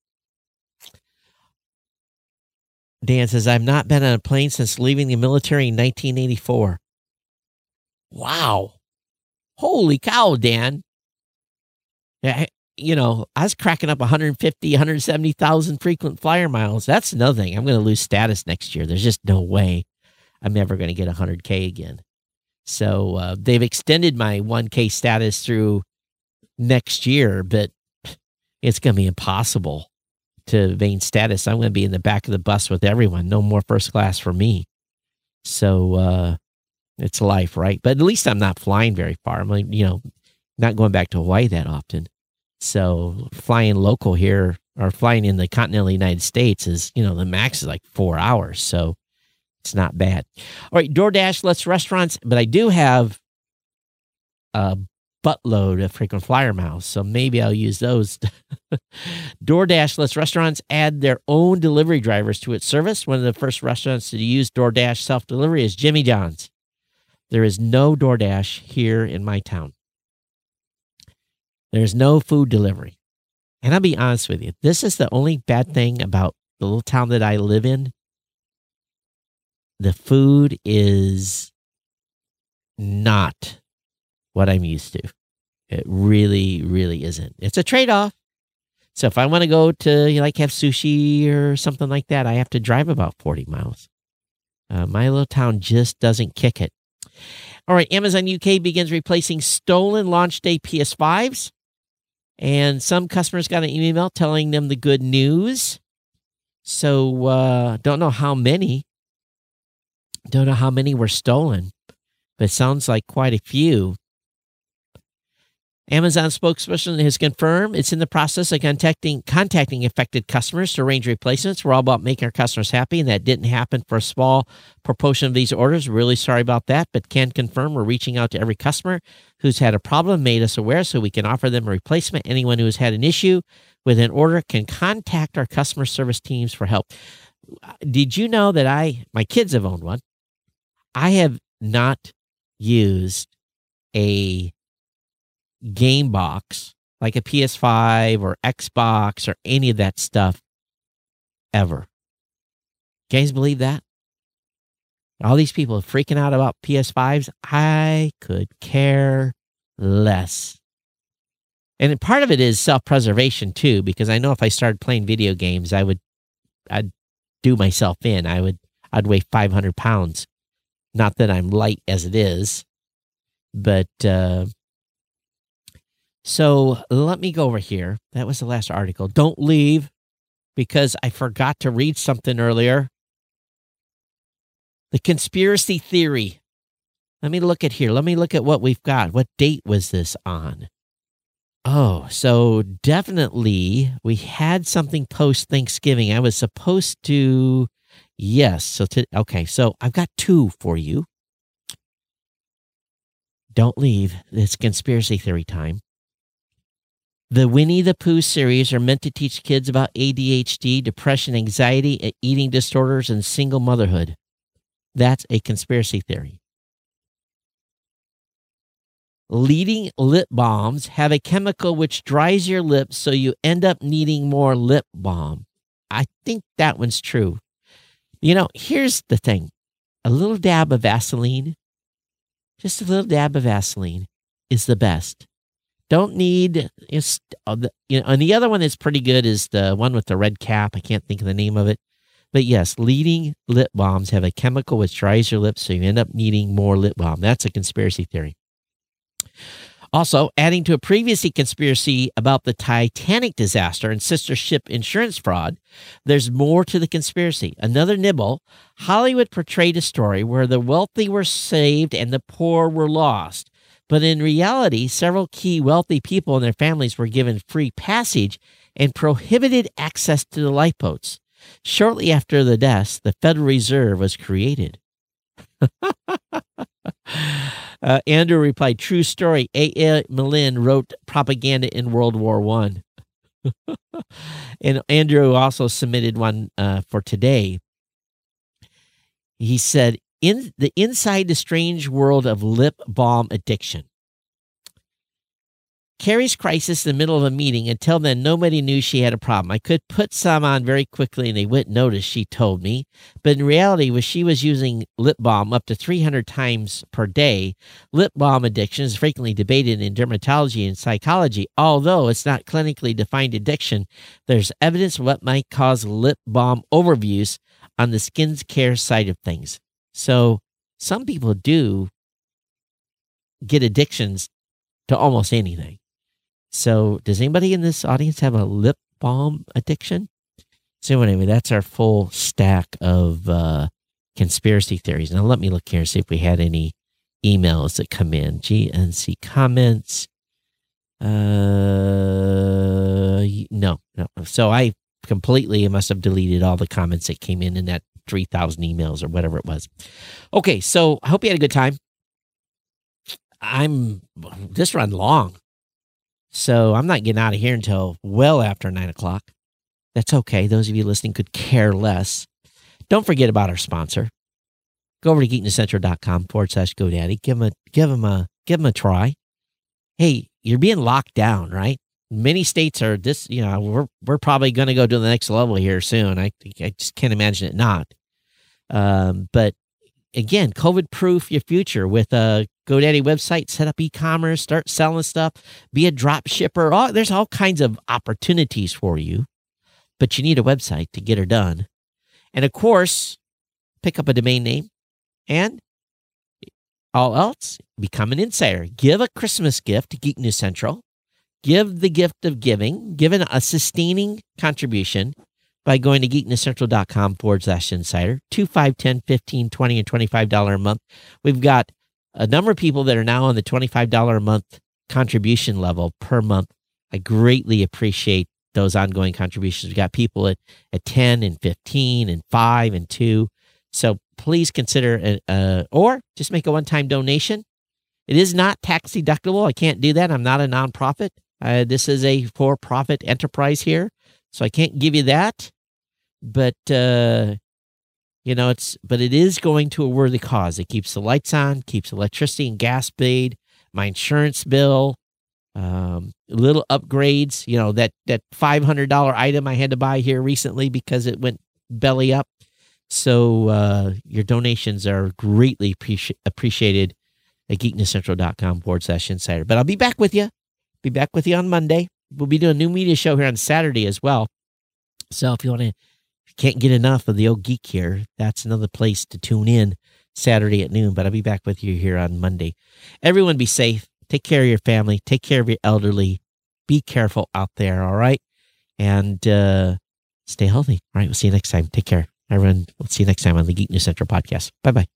Dan says, I've not been on a plane since leaving the military in 1984. Wow. Holy cow, Dan. Yeah, you know, I was cracking up 150, 170,000 frequent flyer miles. That's another thing. I'm going to lose status next year. There's just no way I'm ever going to get 100K again. So they've extended my 1K status through next year, but it's going to be impossible to gain status. I'm going to be in the back of the bus with everyone. No more first class for me. So it's life, right? But at least I'm not flying very far. I'm like, not going back to Hawaii that often. So flying local here or flying in the continental United States is, the max is like 4 hours. So it's not bad. All right, DoorDash lets restaurants, but I do have a buttload of frequent flyer miles, so maybe I'll use those. DoorDash lets restaurants add their own delivery drivers to its service. One of the first restaurants to use DoorDash self-delivery is Jimmy John's. There is no DoorDash here in my town. There's no food delivery. And I'll be honest with you, this is the only bad thing about the little town that I live in. The food is not what I'm used to. It really, really isn't. It's a trade-off. So if I want to go to, have sushi or something like that, I have to drive about 40 miles. My little town just doesn't kick it. All right, Amazon UK begins replacing stolen launch day PS5s And some customers got an email telling them the good news. So don't know how many. Don't know how many were stolen, but it sounds like quite a few. Amazon spokesperson has confirmed it's in the process of contacting affected customers to arrange replacements. We're all about making our customers happy, and that didn't happen for a small proportion of these orders. Really sorry about that, but can confirm we're reaching out to every customer who's had a problem, made us aware so we can offer them a replacement. Anyone who has had an issue with an order can contact our customer service teams for help. Did you know that my kids have owned one? I have not used a game box like a PS5 or Xbox or any of that stuff ever. You guys believe that? All these people are freaking out about PS5s. I could care less. And part of it is self-preservation too, because I know if I started playing video games, I'd do myself in. I'd weigh 500 pounds. Not that I'm light as it is, but so let me go over here. That was the last article. Don't leave, because I forgot to read something earlier. The conspiracy theory. Let me look at here. Let me look at what we've got. What date was this on? Oh, so definitely we had something post-Thanksgiving. I was supposed to, yes. Okay, so I've got two for you. Don't leave. It's conspiracy theory time. The Winnie the Pooh series are meant to teach kids about ADHD, depression, anxiety, eating disorders, and single motherhood. That's a conspiracy theory. Leading lip balms have a chemical which dries your lips, so you end up needing more lip balm. I think that one's true. You know, here's the thing. A little dab of Vaseline, just a little dab of Vaseline is the best. Don't need, and the other one that's pretty good is the one with the red cap. I can't think of the name of it. But yes, leading lip balms have a chemical which dries your lips, so you end up needing more lip balm. That's a conspiracy theory. Also, adding to a previous conspiracy about the Titanic disaster and sister ship insurance fraud, there's more to the conspiracy. Another nibble, Hollywood portrayed a story where the wealthy were saved and the poor were lost. But in reality, several key wealthy people and their families were given free passage and prohibited access to the lifeboats. Shortly after the deaths, the Federal Reserve was created. Andrew replied, true story. A. Millen wrote propaganda in World War I. And Andrew also submitted one for today. He said, inside the strange world of lip balm addiction. Carrie's crisis in the middle of a meeting. Until then, nobody knew she had a problem. I could put some on very quickly and they wouldn't notice, she told me. But in reality, she was using lip balm up to 300 times per day. Lip balm addiction is frequently debated in dermatology and psychology. Although it's not clinically defined addiction, there's evidence of what might cause lip balm overuse on the skin care side of things. So some people do get addictions to almost anything. So does anybody in this audience have a lip balm addiction? So anyway, that's our full stack of conspiracy theories. Now let me look here and see if we had any emails that come in. GNC comments. No. So I must have deleted all the comments that came in that 3,000 emails or whatever it was. Okay, so I hope you had a good time. This run long, so I'm not getting out of here until well after 9 o'clock. That's okay. Those of you listening could care less. Don't forget about our sponsor. Go over to geeknewscentral.com/GoDaddy. Give them a try. Hey, you're being locked down, right? Many states are this. We're probably going to go to the next level here soon. I just can't imagine it not. But again, COVID-proof your future with a GoDaddy website, set up e-commerce, start selling stuff, be a drop shipper. There's all kinds of opportunities for you, but you need a website to get her done. And of course, pick up a domain name and all else, become an insider. Give a Christmas gift to Geek News Central. give the gift of giving, given a sustaining contribution by going to geeknesscentral.com/insider, $2, $5, $10, $15, $20, and $25 a month. We've got a number of people that are now on the $25 a month contribution level per month. I greatly appreciate those ongoing contributions. We've got people at 10 and 15 and 5 and 2. So please consider, or just make a one-time donation. It is not tax deductible. I can't do that. I'm not a nonprofit. This is a for-profit enterprise here, so I can't give you that. But but it is going to a worthy cause. It keeps the lights on, keeps electricity and gas paid, my insurance bill, little upgrades. That $500 item I had to buy here recently because it went belly up. So your donations are greatly appreciated at geeknesscentral.com/insider. But I'll be back with you. Be back with you on Monday. We'll be doing a new media show here on Saturday as well. So if you can't get enough of the old geek here, that's another place to tune in Saturday at noon. But I'll be back with you here on Monday. Everyone be safe. Take care of your family. Take care of your elderly. Be careful out there, all right? And stay healthy. All right, we'll see you next time. Take care. Everyone, we'll see you next time on the Geek News Central podcast. Bye-bye.